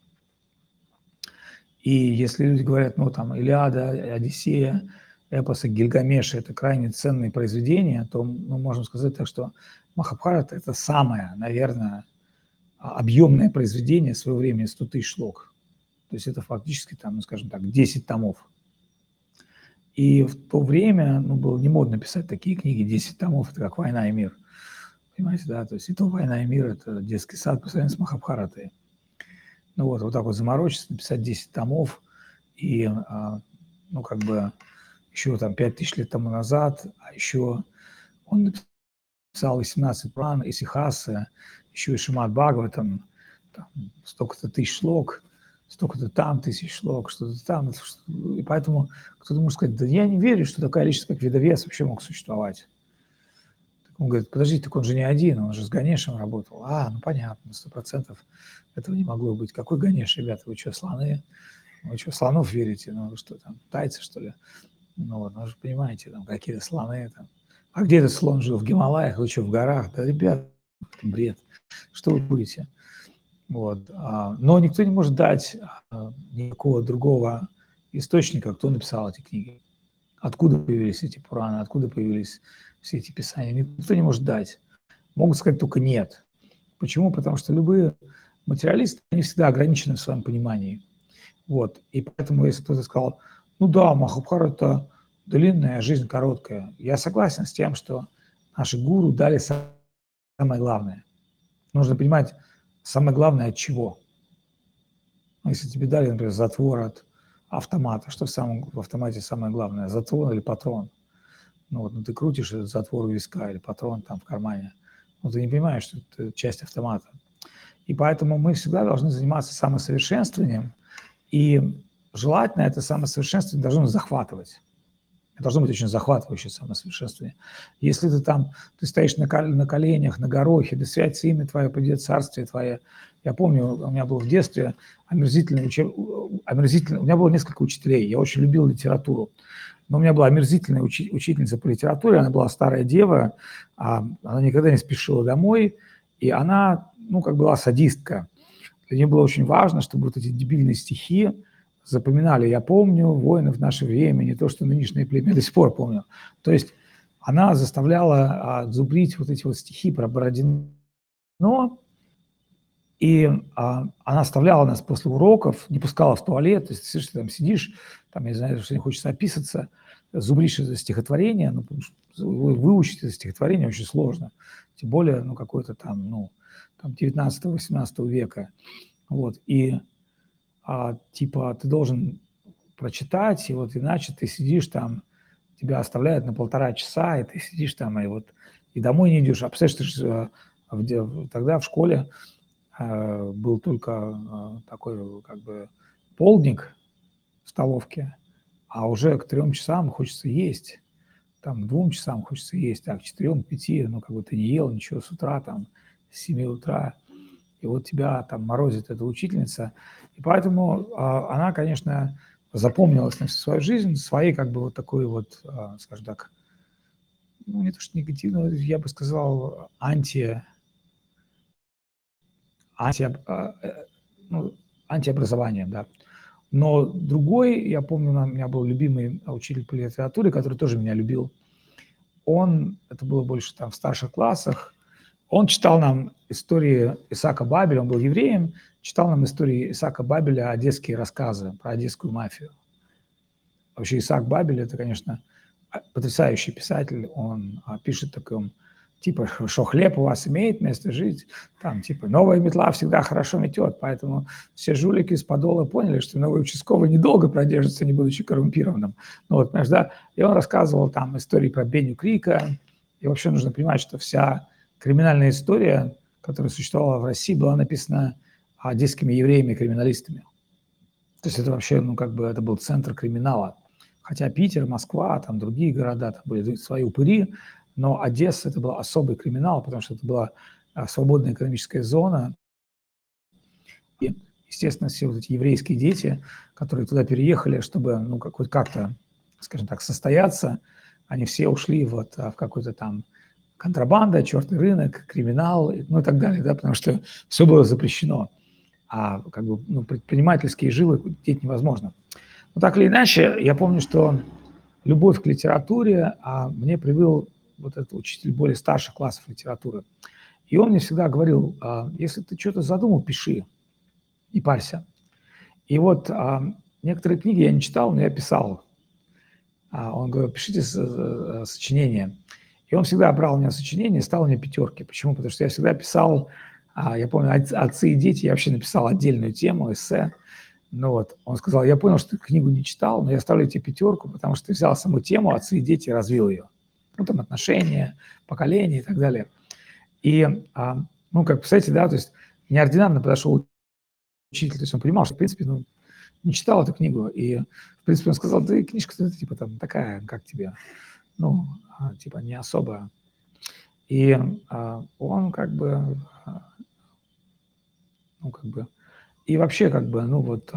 И если люди говорят, ну, там, Илиада, Одиссея, эпосы Гильгамеша – это крайне ценные произведения, то мы можем сказать так, что Махабхарата – это самое, наверное, объемное произведение своего времени, 100 тысяч шлок. То есть это фактически, там, ну, скажем так, 10 томов. И в то время, ну, было не модно писать такие книги, 10 томов – это как «Война и мир». Понимаете, да? То есть и то «Война и мир» – это детский сад по сравнению с Махабхаратой. Ну вот так вот заморочиться, написать 10 томов, и, ну, как бы еще там 5000 лет тому назад, а еще он написал 18 Пуран, Исихасы, еще и Шримад Бхагаватам, там, столько-то тысяч шлок, столько-то там тысяч шлок, что-то там. И поэтому кто-то может сказать, да я не верю, что такая личность, как Ведавес, вообще мог существовать. Он говорит, подождите, так он же не один, он же с Ганешем работал. Ну понятно, 100% этого не могло быть. Какой Ганеш, ребята, вы что, слоны? Вы что, слонов верите? Ну вы что там, тайцы, что ли? Ну вот, вы же понимаете, там какие-то слоны там. А где этот слон жил? В Гималаях? Вы что, в горах? Да, ребят, бред. Что вы будете? Вот. Но никто не может дать никакого другого источника, кто написал эти книги. Откуда появились эти Пураны, откуда появились все эти писания. Никто не может дать. Могут сказать только «нет». Почему? Потому что любые материалисты, они всегда ограничены в своем понимании. Вот. И поэтому, если кто-то сказал, ну да, Махабхарата длинная, жизнь короткая. Я согласен с тем, что наши гуру дали самое главное. Нужно понимать, самое главное от чего. Если тебе дали, например, затвор от автомата, что в автомате самое главное, затвор или патрон? Ну вот, ну ты крутишь этот затвор у виска или патрон там в кармане, но ты не понимаешь, что это часть автомата. И поэтому мы всегда должны заниматься самосовершенствованием, и желательно это самосовершенствование должно захватывать. Это должно быть очень захватывающее самосовершенствование. Если ты стоишь на коленях, на горохе, да святится имя Твое, придет царствие Твое. Я помню, у меня был в детстве омерзительный, у меня было несколько учителей, я очень любил литературу. Но у меня была омерзительная учительница по литературе, она была старая дева, она никогда не спешила домой, и она, ну, как была садистка. Для нее было очень важно, чтобы вот эти дебильные стихи запоминали. Я помню воинов в наше время, не то, что нынешнее племя, я до сих пор помню. То есть она заставляла зубрить вот эти вот стихи про Бородино, и она оставляла нас после уроков, не пускала в туалет. То есть ты там сидишь, там, я знаю, что не хочется описаться, зубришь это стихотворение, ну, выучить это стихотворение очень сложно. Тем более, ну, какое-то там, ну, там 19-18 века. Вот, и типа ты должен прочитать, и вот иначе ты сидишь там, тебя оставляют на 1,5 часа, и ты сидишь там, и домой не идешь. А представляешь, ты же тогда в школе был только такой как бы полдник в столовке, а уже к 3 часам хочется есть, там к 2 часам хочется есть, а к 4, 5, ну как бы ты не ел ничего с утра, там с 7 утра. И и вот тебя там морозит эта учительница. И поэтому она, конечно, запомнилась на всю свою жизнь своей как бы вот такой вот, скажем так, ну, не то что негативно, я бы сказал, анти, ну, антиобразованием, да. Но другой, я помню, у меня был любимый учитель по литературе, который тоже меня любил. Это было больше там в старших классах, он читал нам истории Исаака Бабеля, он был евреем, читал нам истории Исаака Бабеля, одесские рассказы про одесскую мафию. Вообще Исаак Бабель – это, конечно, потрясающий писатель. Он пишет таком, типа, что хлеб у вас имеет место жить, там, типа, новая метла всегда хорошо метет, поэтому все жулики из Подола поняли, что новый участковый недолго продержится, не будучи коррумпированным. Ну, вот, понимаешь, да? И он рассказывал там истории про Беню Крика, и вообще нужно понимать, что вся криминальная история, которая существовала в России, была написана одесскими евреями-криминалистами. То есть это вообще, ну, как бы это был центр криминала. Хотя Питер, Москва, там другие города, там были свои упыри, но Одесса – это был особый криминал, потому что это была свободная экономическая зона. И, естественно, все вот эти еврейские дети, которые туда переехали, чтобы, ну, как-то, скажем так, состояться, они все ушли вот в какой-то там контрабанда, черный рынок, криминал, ну и так далее, да, потому что все было запрещено. А как бы, ну, предпринимательские жилы деть невозможно. Но так или иначе, я помню, что любовь к литературе мне привил вот этот учитель более старших классов литературы. И он мне всегда говорил, если ты что-то задумал, пиши, не парься. И вот некоторые книги я не читал, но я писал. Он говорил, пишите сочинения. И он всегда брал у меня сочинения и ставил мне пятерки. Почему? Потому что я всегда писал, я помню, «Отцы и дети», я вообще написал отдельную тему, эссе. Ну вот, он сказал, я понял, что ты книгу не читал, но я ставлю тебе пятерку, потому что ты взял саму тему «Отцы и дети» и развил ее. Ну, там отношения, поколения и так далее. И, ну, как, представляете, да, то есть неординарно подошел учитель, то есть он понимал, что, в принципе, ну, не читал эту книгу, и, в принципе, он сказал, да, книжка-то, типа, там, такая, как тебе, ну, типа, не особо. И он, как бы, ну, как бы, и вообще, как бы, ну, вот,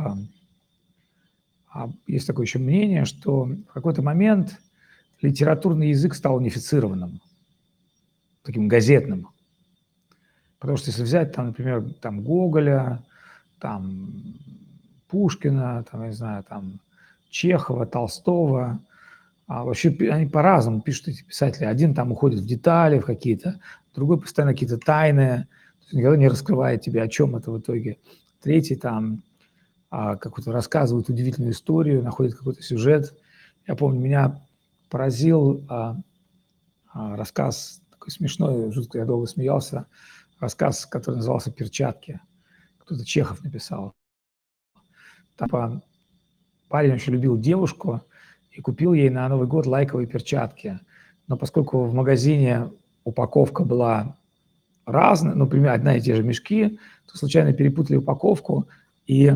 есть такое еще мнение, что в какой-то момент литературный язык стал унифицированным, таким газетным. Потому что если взять, там, например, там, Гоголя, там, Пушкина, там, я не знаю, там, Чехова, Толстого, вообще они по-разному пишут, эти писатели. Один там уходит в детали, в какие-то, другой постоянно какие-то тайны, никогда не раскрывает тебе, о чем это в итоге. Третий там какой-то рассказывает удивительную историю, находит какой-то сюжет. Я помню, меня поразил рассказ, такой смешной, жутко я долго смеялся, рассказ, который назывался «Перчатки». Кто-то Чехов написал. Там парень очень любил девушку и купил ей на Новый год лайковые перчатки. Но поскольку в магазине упаковка была разная, например, одна и те же мешки, то случайно перепутали упаковку, и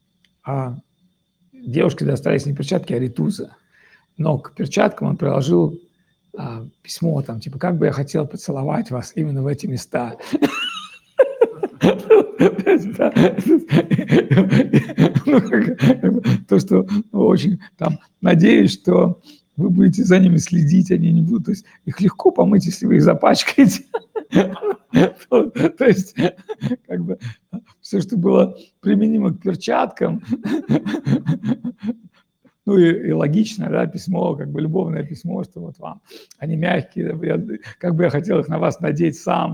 девушке достались не перчатки, а ритузы. Но к перчаткам он приложил письмо, там, типа, как бы я хотел поцеловать вас именно в эти места. То, что очень там надеюсь, что вы будете за ними следить, они не будут. То есть их легко помыть, если вы их запачкаете. То есть как бы все, что было применимо к перчаткам, ну и логично, да, письмо, как бы любовное письмо, что вот вам, они мягкие, как бы я хотел их на вас надеть сам.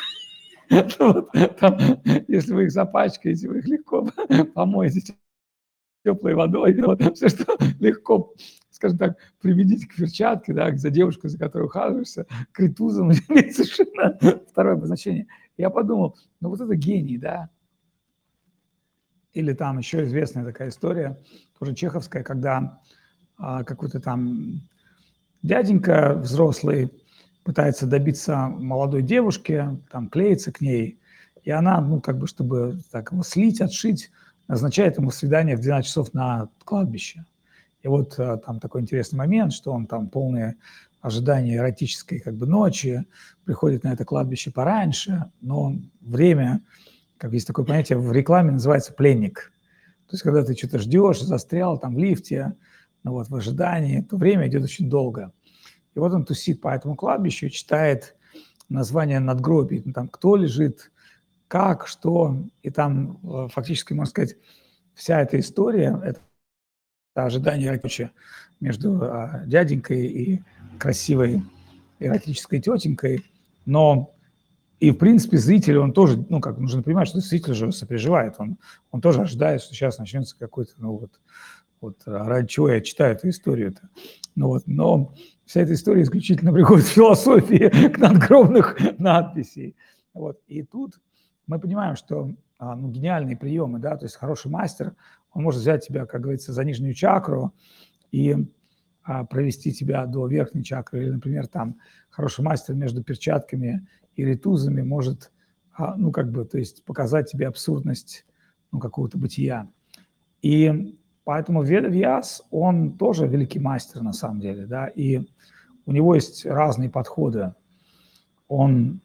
Там, если вы их запачкаете, вы их легко помоете теплой водой. Вот, все, что легко, скажем так, применить к перчатке, да, за девушку, за которой ухаживаешься, к ритузам, имеет совершенно второе обозначение. Я подумал, ну вот это гений, да. Или там еще известная такая история, тоже чеховская, когда какой-то там дяденька взрослый пытается добиться молодой девушки, там клеится к ней, и она, ну, как бы, чтобы так его слить, отшить, назначает ему свидание в 12 часов на кладбище. И вот там такой интересный момент, что он там полное ожидание эротической как бы ночи, приходит на это кладбище пораньше, но время как есть такое понятие в рекламе, называется пленник. То есть когда ты что-то ждешь, застрял там в лифте, ну вот в ожидании, то время идет очень долго. И вот он тусит по этому кладбищу, читает название надгробий, ну, там кто лежит, как, что, и там фактически, можно сказать, вся эта история, это ожидание короче, между дяденькой и красивой эротической тетенькой, но и, в принципе, зритель, он тоже, ну, как нужно понимать, что зритель же сопереживает, он тоже ожидает, что сейчас начнется какой-то, ну, вот ради чего я читаю эту историю-то. Ну, вот, но вся эта история исключительно приходит к философии, к надгробных надписей. Вот, и тут мы понимаем, что ну, гениальные приемы, да, то есть хороший мастер, он может взять тебя, как говорится, за нижнюю чакру и провести тебя до верхней чакры, или, например, там хороший мастер между перчатками и ритузами может, ну, как бы, то есть показать тебе абсурдность, ну, какого-то бытия. И поэтому Ведавьяс, он тоже великий мастер на самом деле, да, и у него есть разные подходы. Он,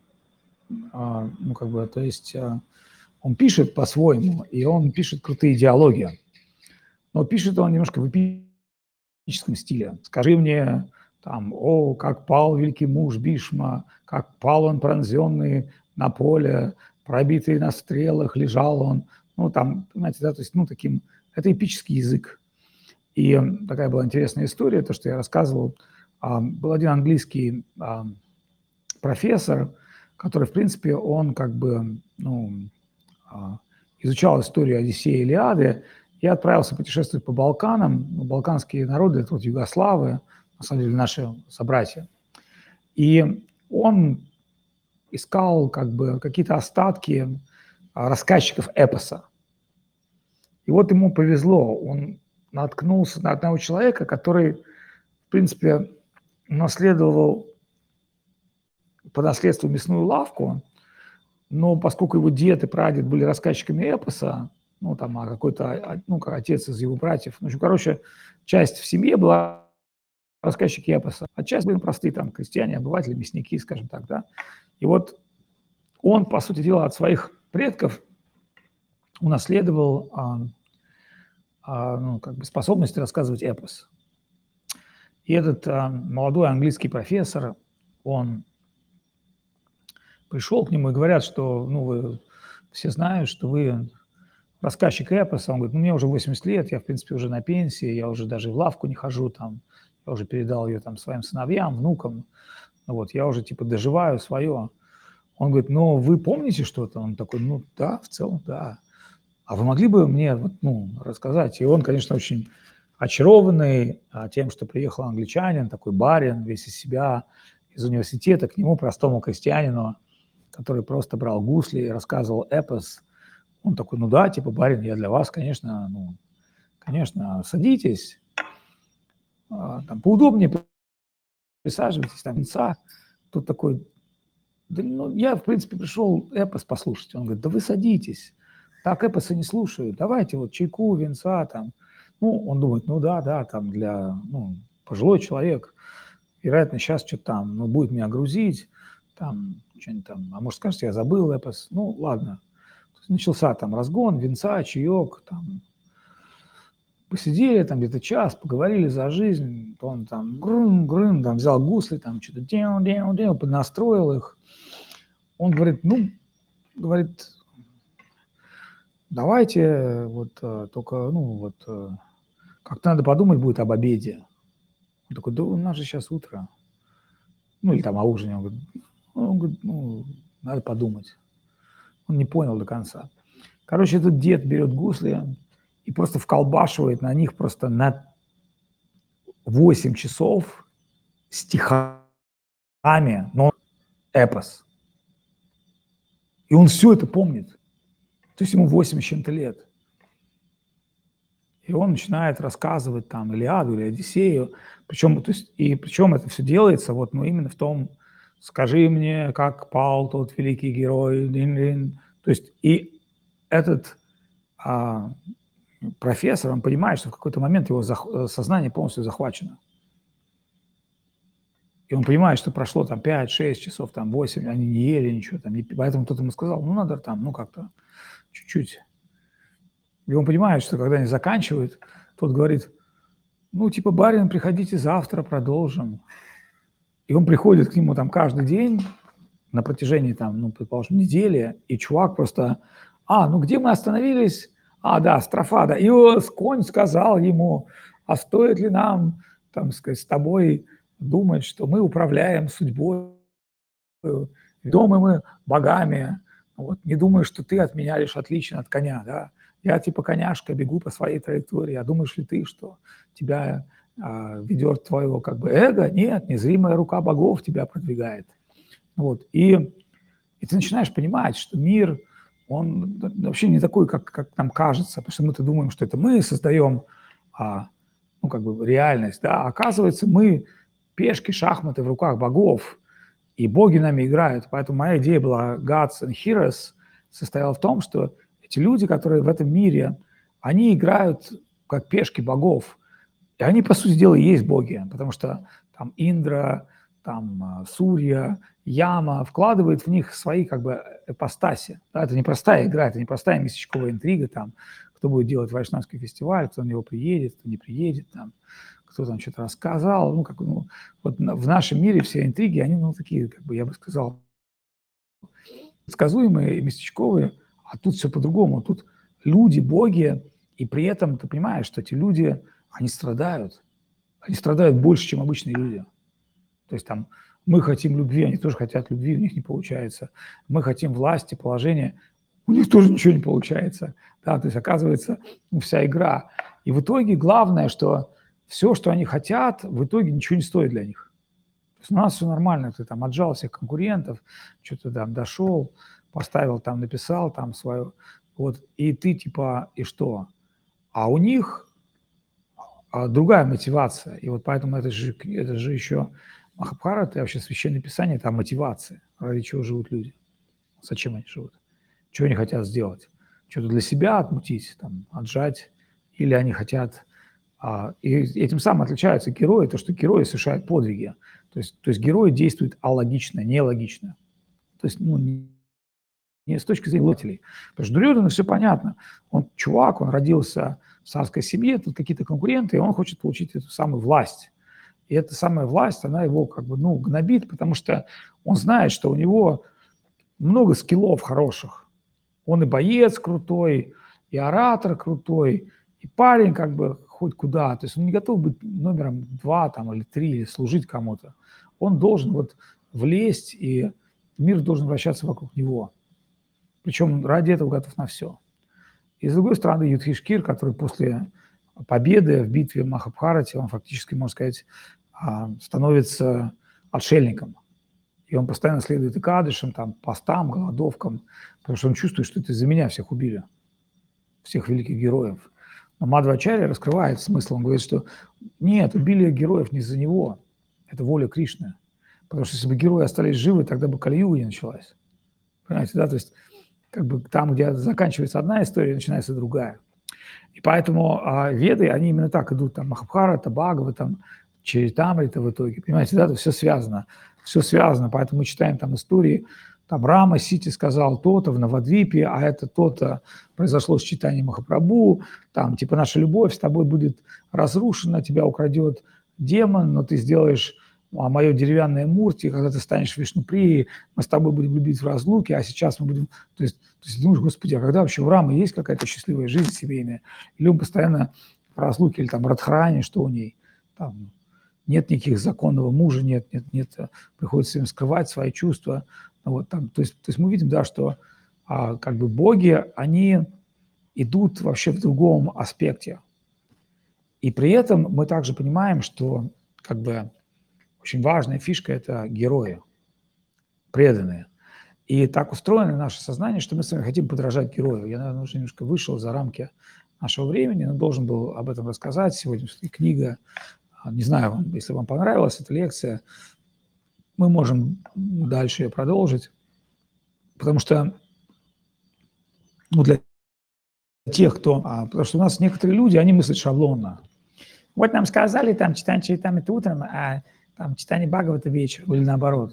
ну, как бы, то есть он пишет по-своему, и он пишет крутые диалоги, но пишет он немножко в эпическом стиле. Скажи мне, там, о, как пал великий муж Бишма, как пал он пронзенный на поле, пробитый на стрелах, лежал он. Ну, там, понимаете, да, то есть, ну, таким, это эпический язык. И такая была интересная история, то, что я рассказывал. Был один английский профессор, который, в принципе, он как бы, ну, изучал историю Одиссея и Илиады, и отправился путешествовать по Балканам. Балканские народы – это вот югославы, на самом деле наши собратья. И он искал как бы какие-то остатки рассказчиков эпоса. И вот ему повезло, он наткнулся на одного человека, который, в принципе, наследовал по наследству мясную лавку, но поскольку его дед и прадед были рассказчиками эпоса, ну, там, а какой-то, ну, как отец из его братьев, ну, в общем, короче, часть в семье была рассказчики эпоса, а часть были простые там крестьяне, обыватели, мясники, скажем так, да. И вот он, по сути дела, от своих предков унаследовал ну, как бы способность рассказывать эпос. И этот молодой английский профессор, он пришел к нему и говорят, что, ну, вы все знают, что вы рассказчик эпоса. Он говорит, ну, мне уже 80 лет, я, в принципе, уже на пенсии, я уже даже в лавку не хожу, там, я уже передал ее там своим сыновьям, внукам, вот, я уже, типа, доживаю свое. Он говорит, ну, вы помните что-то? Он такой, ну, да, в целом, да. А вы могли бы мне, вот, ну, рассказать? И он, конечно, очень очарованный тем, что приехал англичанин, такой барин, весь из себя, из университета, к нему, простому крестьянину, который просто брал гусли и рассказывал эпос. Он такой, ну да, типа, барин, я для вас, конечно, ну, конечно, садитесь, там, поудобнее присаживайтесь, там, венца. Тут такой, да, ну, я, в принципе, пришел эпос послушать. Он говорит, да вы садитесь, так эпосы не слушают, давайте вот чайку, венца, там. Ну, он думает, ну да, там, для, ну, пожилой человек, вероятно, сейчас что-то там, ну, будет меня грузить, там, что-нибудь там, а может, скажете, я забыл эпос, ну, ладно. Начался там разгон, венца, чаек, там, посидели там где-то час, поговорили за жизнь, то он там грын, там взял гусли, там что-то поднастроил их. Он говорит, ну, говорит, давайте вот только, ну, вот как-то надо подумать будет об обеде. Он такой, да у нас же сейчас утро. Ну, или там о ужине. Он говорит, ну, надо подумать. Он не понял до конца. Короче, этот дед берет гусли и просто вколбашивает на них просто на 8 часов стихами, но эпос. И он все это помнит. То есть ему 8 с чем-то лет. И он начинает рассказывать там Илиаду или Одиссею. Причем, то есть, и причем это все делается вот, ну, именно в том, скажи мне, как пал тот великий герой. То есть и этот профессор, он понимает, что в какой-то момент его сознание полностью захвачено. И он понимает, что прошло там 5-6 часов, там 8, они не ели ничего, там, поэтому кто-то ему сказал, ну, надо там, ну, как-то чуть-чуть. И он понимает, что когда они заканчивают, тот говорит, ну, типа, барин, приходите завтра, продолжим. И он приходит к нему там каждый день на протяжении там, ну, предположим, недели, и чувак просто, ну, где мы остановились? Да, строфа, да. И конь сказал ему, а стоит ли нам, там, сказать, с тобой думать, что мы управляем судьбой, ведомы мы богами, вот, не думаю, что ты от меня лишь отличен от коня, да. Я типа коняшка, бегу по своей траектории, а думаешь ли ты, что тебя ведет твоего как бы эго? Нет, незримая рука богов тебя продвигает. Вот. И ты начинаешь понимать, что мир, он вообще не такой, как нам кажется, потому что мы-то думаем, что это мы создаем ну, как бы реальность, да, оказывается, мы пешки, шахматы в руках богов, и боги нами играют. Поэтому моя идея была Gods and Heroes состояла в том, что эти люди, которые в этом мире, они играют как пешки богов. И они, по сути дела, и есть боги, потому что там Индра, там Сурья, Яма вкладывает в них свои как бы ипостаси. Да, это непростая игра, это непростая местечковая интрига, там, кто будет делать вайшнавский фестиваль, кто на него приедет, кто не приедет, там, кто там что-то рассказал. Ну, как, ну, вот в нашем мире все интриги, они, ну, такие, как бы, я бы сказал, предсказуемые и местечковые, а тут все по-другому. Тут люди, боги, и при этом ты понимаешь, что эти люди, они страдают больше, чем обычные люди. То есть там мы хотим любви, они тоже хотят любви, у них не получается. Мы хотим власти, положения, у них тоже ничего не получается. Да, то есть оказывается, вся игра. И в итоге главное, что все, что они хотят, в итоге ничего не стоит для них. То есть у нас все нормально, ты там отжал всех конкурентов, что-то там дошел, поставил там, написал там свое, вот, и ты типа, и что? А у них другая мотивация. И вот поэтому это же еще Махабхарата, вообще Священное Писание, это мотивация, ради чего живут люди, зачем они живут, что они хотят сделать, что-то для себя отмутить, там, отжать, или они хотят... И этим самым отличаются герои, то, что герои совершают подвиги. То есть герой действует алогично, нелогично. То есть, ну, не с точки зрения ловителей. Потому что Дурьёдана все понятно. Он чувак, он родился в царской семье, тут какие-то конкуренты, и он хочет получить эту самую власть. И эта самая власть, она его как бы, ну, гнобит, потому что он знает, что у него много скиллов хороших. Он и боец крутой, и оратор крутой, и парень как бы хоть куда. То есть он не готов быть номером 2 там, или 3, или служить кому-то. Он должен вот влезть, и мир должен вращаться вокруг него. Причем ради этого готов на все. И с другой стороны, Юдхишкир, который после победы в битве в Махабхарате, он фактически, можно сказать, становится отшельником. И он постоянно следует и кадышам, там, постам, голодовкам, потому что он чувствует, что это из-за меня всех убили, всех великих героев. Но Мадхвачарья раскрывает смысл. Он говорит, что нет, убили героев не из-за него. Это воля Кришны. Потому что если бы герои остались живы, тогда бы Кали-юга не началась. Понимаете, да? То есть как бы там, где заканчивается одна история, начинается другая. И поэтому веды, они именно так идут, там, Махабхарата, Бхагаватам, Чаритамрита в итоге, понимаете, да, это все связано, поэтому мы читаем там истории, там Рама Сити сказал то-то в Навадвипе, а это то-то произошло с читанием Махапрабху, там, типа, наша любовь с тобой будет разрушена, тебя украдет демон, но ты сделаешь мое деревянное мурти, когда ты станешь Вишнуприей, мы с тобой будем любить в разлуке, а сейчас мы будем... То есть думаешь, Господи, а когда вообще у Рамы есть какая-то счастливая жизнь семейная? Или он постоянно в разлуке, или там Радхарани, что у ней? Там нет никаких законного мужа, нет, приходится им скрывать свои чувства. Вот, там, то есть мы видим, да, что как бы боги, они идут вообще в другом аспекте. И при этом мы также понимаем, что как бы очень важная фишка – это герои, преданные. И так устроено наше сознание, что мы с вами хотим подражать герою. Я, наверное, уже немножко вышел за рамки нашего времени, но должен был об этом рассказать. Сегодня книга, не знаю, если вам понравилась эта лекция, мы можем дальше ее продолжить, потому что для тех, кто... Потому что у нас некоторые люди, они мыслят шаблонно. Вот нам сказали там читать Чаритамриту утром, а там читание Бхагавата вечером или наоборот.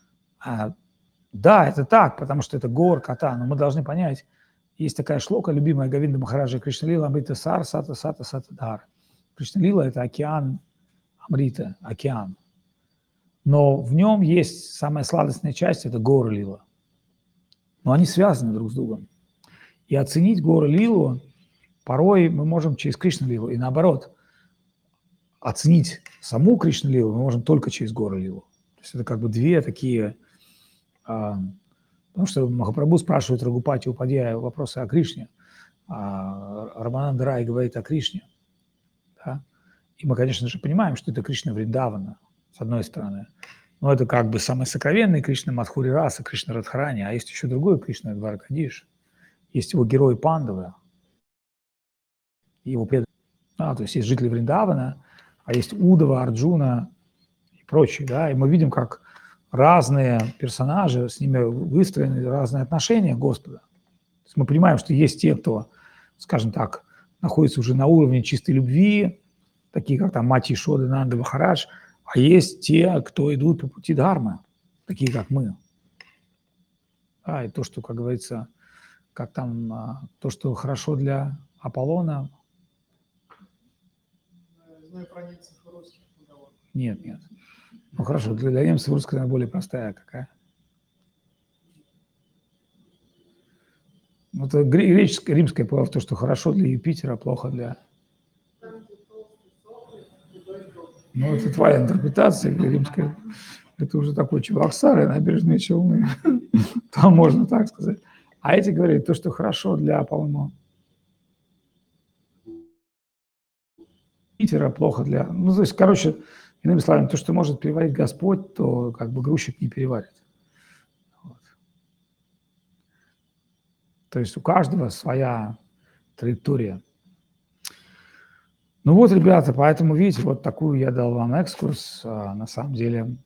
Да, это так, потому что это гор кота, но мы должны понять, есть такая шлока, любимая Говинда Махараджа Кришна Лила Амрита Сар Сата Сата Сата Дар. Кришна Лила – это океан Амрита, океан. Но в нем есть самая сладостная часть – это горы Лила. Но они связаны друг с другом. И оценить горы Лилу порой мы можем через Кришна Лилу. И наоборот, оценить саму Кришна Лилу мы можем только через горы Лилу. То есть это как бы две такие... Потому что Махапрабху спрашивает Рагупати Упадьяя вопросы о Кришне, а Рамананда Рай говорит о Кришне. Да? И мы, конечно же, понимаем, что это Кришна Вриндавана, с одной стороны. Но это как бы самый сокровенный Кришна Мадхури Раса, Кришна Радхарани. А есть еще другой Кришна Дваракадиш. Есть его герой Пандавы, его преданные. То есть есть жители Вриндавана, а есть Удава, Арджуна и прочие. Да? И мы видим, как разные персонажи, с ними выстроены разные отношения Господа. То есть мы понимаем, что есть те, кто, скажем так, находится уже на уровне чистой любви, такие как там Мати Шода, Нанда Махарадж, а есть те, кто идут по пути Дхармы, такие как мы. И то, что, как говорится, как там, то, что хорошо для Аполлона. Знаю про немцев и русских. Нет. Ну хорошо, для немцев русская, наверное, более простая какая. Ну, это греческое, римское было то, что хорошо для Юпитера, а плохо для... Ну, это твоя интерпретация римская. Это уже такой чувак старый, набережные Челны. Там можно так сказать. А эти говорили, то, что хорошо для, по-моему, Юпитера, плохо для... Ну, то есть, короче, иными словами, то, что может переварить Господь, то как бы грузчик не переварит. Вот. То есть у каждого своя траектория. Ну вот, ребята, поэтому, видите, вот такую я дал вам экскурс. На самом деле,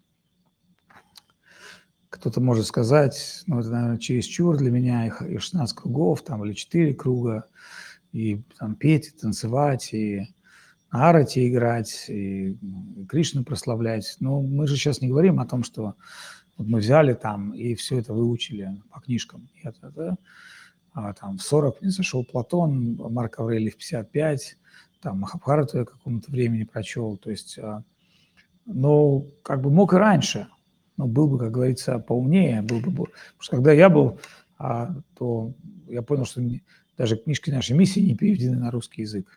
кто-то может сказать, ну, это, наверное, чересчур для меня, и 16 кругов, там, или 4 круга, и там петь, и танцевать, и на арате играть, и Кришну прославлять. Но мы же сейчас не говорим о том, что вот мы взяли там и все это выучили по книжкам. Нет, это, там в 40 мне зашел Платон, Марк Аврелий в 55, там Махабхарату я какому-то времени прочел. То есть, но как бы мог и раньше, но был бы, как говорится, поумнее. Потому что когда я был, то я понял, что даже книжки нашей миссии не переведены на русский язык.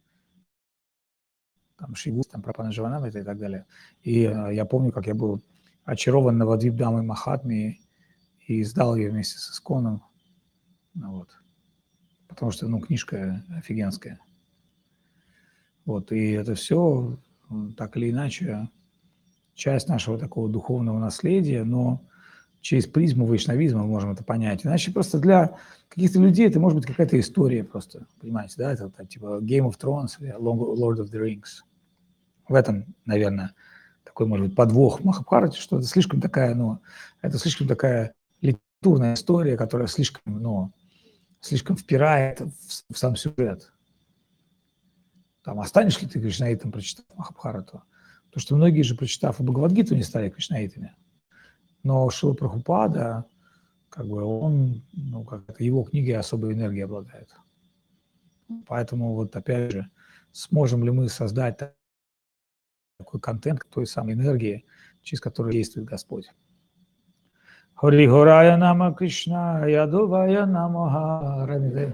Там Шигус, там Прапана Живанамрита и так далее. И я помню, как я был очарован Навадвипдамой Махатми и издал ее вместе с Исконом. Вот. Потому что, книжка офигенская. Вот. И это все, так или иначе, часть нашего такого духовного наследия, но через призму вайшнавизма мы можем это понять. Иначе просто для каких-то людей это может быть какая-то история просто, понимаете, да, это типа Game of Thrones или Lord of the Rings. В этом, наверное, такой, может быть, подвох Махабхараты, что это слишком такая, это слишком такая литературная история, которая слишком впирает в сам сюжет. Там, останешь ли ты кришнаитом, прочитав Махабхарату? Потому что многие же, прочитав Бхагавад-гиту, не стали кришнаитами. Но Шрила Прабхупада, как бы он, его книги особой энергией обладает. Поэтому вот опять же, сможем ли мы создать такой контент той самой энергии, через которую действует Господь. Хари Хорая Нама Кришна, Ядувая Намаха Рамиде.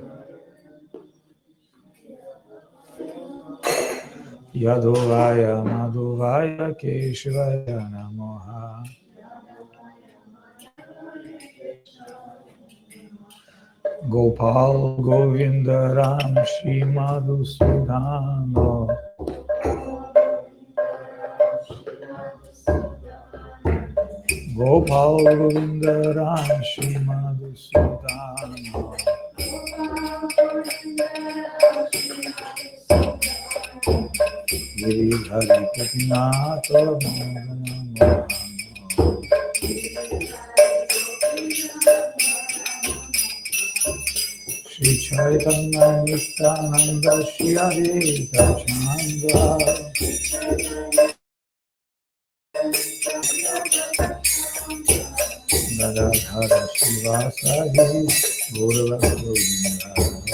Ядувая Мадувая Кешивая Намаха. Gopal Govinda Ram Shri Madhusudana. Gopal Govinda Ram Shri Madhusudana. Giridhari Patnata Namo. Shri Chaitanya Nityananda Shri Advaita Chandra Gadadhara Sivasadi Gaurava Govinda.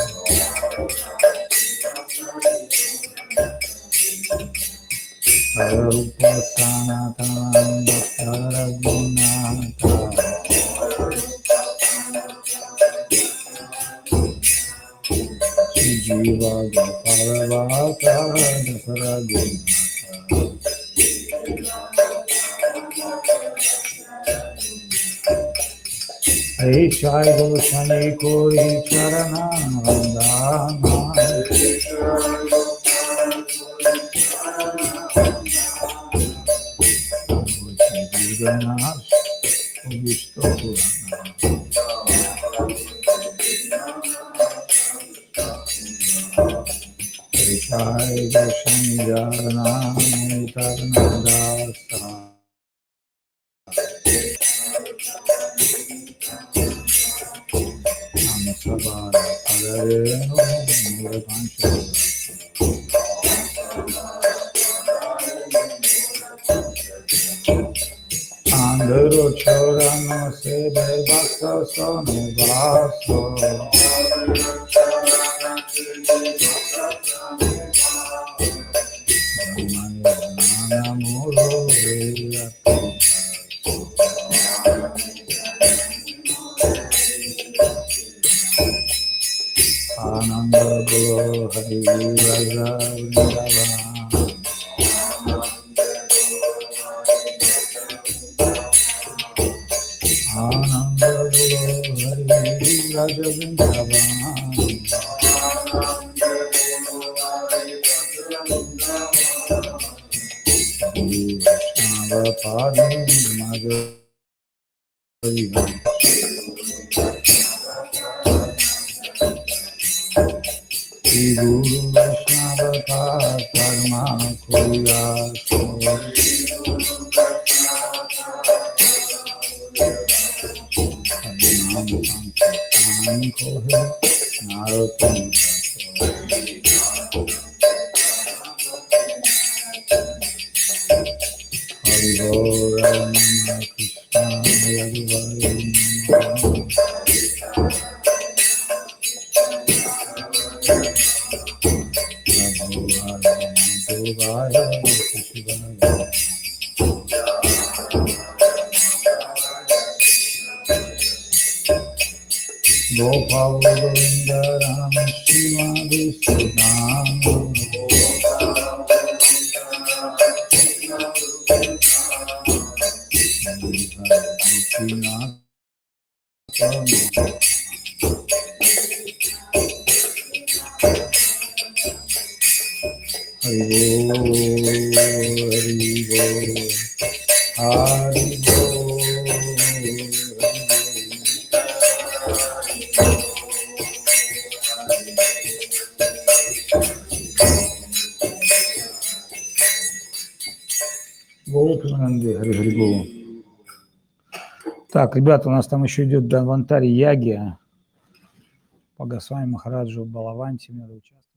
Sarupa Sanatana Saravunata Jiva Gopalavata Saravunata Aishai Goshani Kori Charana Vandana Ganas Visto Aishai Goshani Jarana Nitarna Dasa Namasabara Padareno Murapancha Andaro Chorano Se Basta Sono Basso Nana Muro Vela Ananda Bolo Hari Raja Vrindavana Ananda Bolo Hari Raja Vrindavana Vaishnava Padi Madhuri Guru Vaishnava Karma Kuriya Naam Sankirtan ko hai Narottam Hari Hora Nama Krishna Hari Hare Nama Gopal Govinda Ram Shiva Vishnu Hari Бол. Так, ребята, у нас там еще идет Дhanvantari Яги. По Госвами Махараджу Балаванти, надо участвовать.